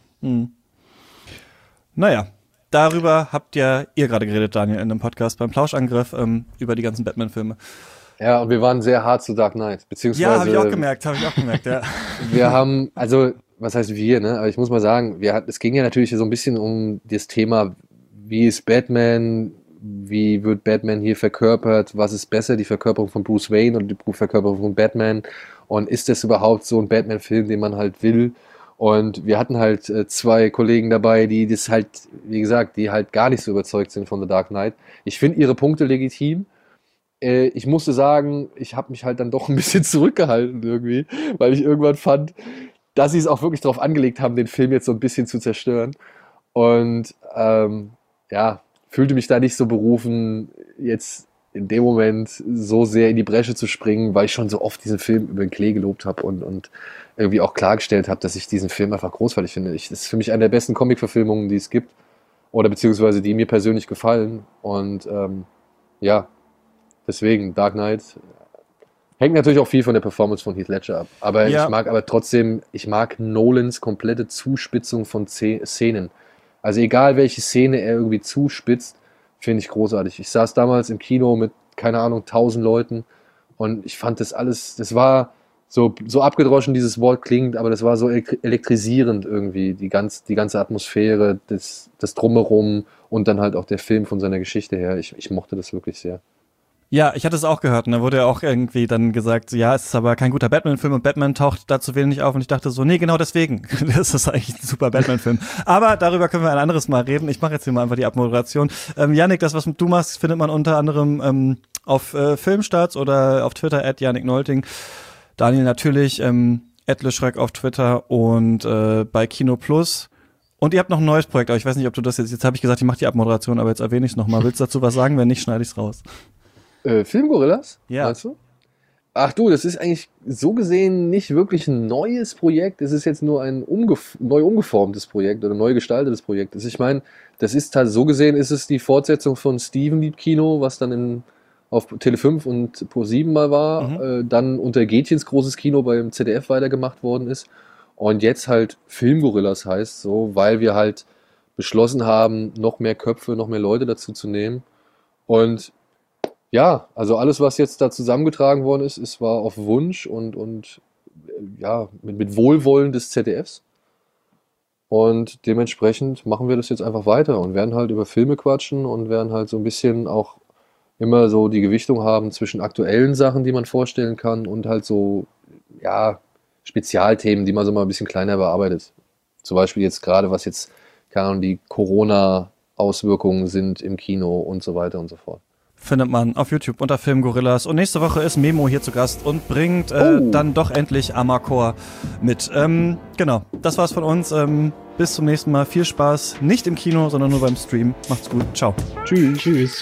Naja, darüber habt ihr gerade geredet, Daniel, in einem Podcast beim Plauschangriff über die ganzen Batman-Filme. Ja, und wir waren sehr hart zu Dark Knight, beziehungsweise... Ja, habe ich auch gemerkt, ja. Wir haben, also, was heißt wir, ne? Aber ich muss mal sagen, es ging ja natürlich so ein bisschen um das Thema, wie ist Batman, wie wird Batman hier verkörpert, was ist besser, die Verkörperung von Bruce Wayne oder die Verkörperung von Batman und ist das überhaupt so ein Batman-Film, den man halt will? Und wir hatten halt zwei Kollegen dabei, die das halt, wie gesagt, die halt gar nicht so überzeugt sind von The Dark Knight. Ich finde ihre Punkte legitim. Ich musste sagen, ich habe mich halt dann doch ein bisschen zurückgehalten irgendwie, weil ich irgendwann fand, dass sie es auch wirklich darauf angelegt haben, den Film jetzt so ein bisschen zu zerstören. Und fühlte mich da nicht so berufen, jetzt in dem Moment so sehr in die Bresche zu springen, weil ich schon so oft diesen Film über den Klee gelobt habe und irgendwie auch klargestellt habe, dass ich diesen Film einfach großartig finde. Das ist für mich eine der besten Comic-Verfilmungen, die es gibt. Oder beziehungsweise die mir persönlich gefallen. Und deswegen, Dark Knight hängt natürlich auch viel von der Performance von Heath Ledger ab. Aber ich mag Nolans komplette Zuspitzung von Szenen. Also egal, welche Szene er irgendwie zuspitzt, finde ich großartig. Ich saß damals im Kino mit, keine Ahnung, 1000 Leuten und ich fand das alles, das war so abgedroschen dieses Wort klingt, aber das war so elektrisierend irgendwie, die ganze Atmosphäre, das Drumherum und dann halt auch der Film von seiner Geschichte her. Ich mochte das wirklich sehr. Ja, ich hatte es auch gehört und da wurde ja auch irgendwie dann gesagt, ja, es ist aber kein guter Batman-Film und Batman taucht da zu wenig auf und ich dachte so, nee, genau deswegen. Das ist eigentlich ein super Batman-Film. Aber darüber können wir ein anderes Mal reden. Ich mache jetzt hier mal einfach die Abmoderation. Yannick, das, was du machst, findet man unter anderem auf Filmstarts oder auf Twitter @YannickNolting. Daniel natürlich, @Leschreck auf Twitter und bei Kino Plus. Und ihr habt noch ein neues Projekt, aber ich weiß nicht, ob du das jetzt habe ich gesagt, ich mache die Abmoderation, aber jetzt erwähne ich es nochmal. Willst du dazu was sagen? Wenn nicht, schneide ich es raus. Filmgorillas? Ja. Meinst du? Ach du, das ist eigentlich so gesehen nicht wirklich ein neues Projekt. Es ist jetzt nur ein neu umgeformtes Projekt oder neu gestaltetes Projekt. Also ich meine, das ist halt so gesehen, ist es die Fortsetzung von Steven liebt Kino, was dann auf Tele 5 und Pro7 mal war, dann unter Gätchens großes Kino beim ZDF weitergemacht worden ist und jetzt halt Filmgorillas heißt, so, weil wir halt beschlossen haben, noch mehr Köpfe, noch mehr Leute dazu zu nehmen und ja, also alles, was jetzt da zusammengetragen worden ist, es war auf Wunsch und ja, mit Wohlwollen des ZDFs. Und dementsprechend machen wir das jetzt einfach weiter und werden halt über Filme quatschen und werden halt so ein bisschen auch immer so die Gewichtung haben zwischen aktuellen Sachen, die man vorstellen kann und halt so, ja, Spezialthemen, die man so mal ein bisschen kleiner bearbeitet. Zum Beispiel jetzt gerade, was jetzt, keine Ahnung, die Corona-Auswirkungen sind im Kino und so weiter und so fort. Findet man auf YouTube unter Filmgorillas. Und nächste Woche ist Memo hier zu Gast und bringt dann doch endlich Amarcord mit. Genau, das war's von uns. Bis zum nächsten Mal. Viel Spaß. Nicht im Kino, sondern nur beim Stream. Macht's gut. Ciao. Tschüss. Tschüss.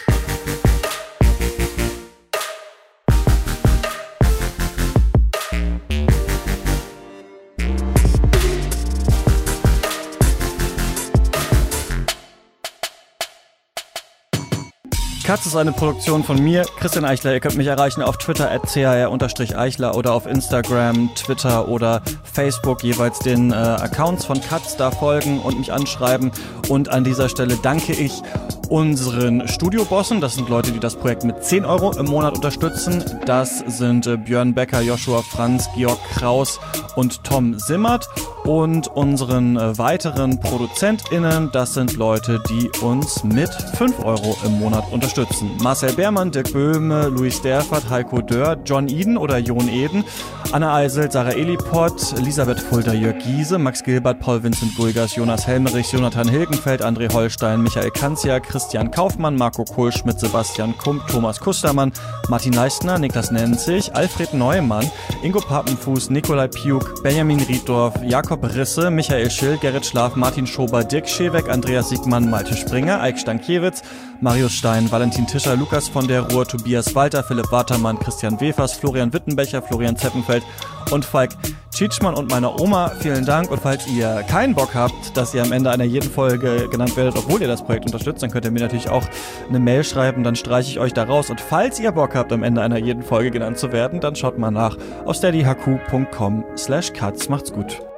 Katz ist eine Produktion von mir, Christian Eichler. Ihr könnt mich erreichen auf Twitter @chr_eichler oder auf Instagram, Twitter oder Facebook jeweils den Accounts von Katz da folgen und mich anschreiben. Und an dieser Stelle danke ich unseren Studiobossen. Das sind Leute, die das Projekt mit 10 Euro im Monat unterstützen. Das sind Björn Becker, Joshua Franz, Georg Kraus und Tom Simmert. Und unseren weiteren ProduzentInnen, das sind Leute, die uns mit 5 Euro im Monat unterstützen. Marcel Beermann, Dirk Böhme, Luis Derfert, Heiko Dörr, John Eden oder Jon Eden, Anna Eisel, Sarah Elipott, Elisabeth Fulda, Jörg Giese, Max Gilbert, Paul Vincent Guigas, Jonas Helmerich, Jonathan Hilgenfeld, André Holstein, Michael Kanzia, Christian Kaufmann, Marco Kohlschmidt, Sebastian Kump, Thomas Kustermann, Martin Leistner, Niklas Nenzig, Alfred Neumann, Ingo Pappenfuß, Nikolai Piuk, Benjamin Rieddorf, Jakob Risse, Michael Schill, Gerrit Schlaf, Martin Schober, Dirk Scheweck, Andreas Siegmann, Malte Springer, Eik Stankiewicz, Marius Stein, Valentin Tischer, Lukas von der Ruhr, Tobias Walter, Philipp Watermann, Christian Wefers, Florian Wittenbecher, Florian Zeppenfeld und Falk Tschitschmann und meiner Oma. Vielen Dank. Und falls ihr keinen Bock habt, dass ihr am Ende einer jeden Folge genannt werdet, obwohl ihr das Projekt unterstützt, dann könnt ihr mir natürlich auch eine Mail schreiben, dann streiche ich euch da raus. Und falls ihr Bock habt, am Ende einer jeden Folge genannt zu werden, dann schaut mal nach auf steadyhq.com/katz. Macht's gut.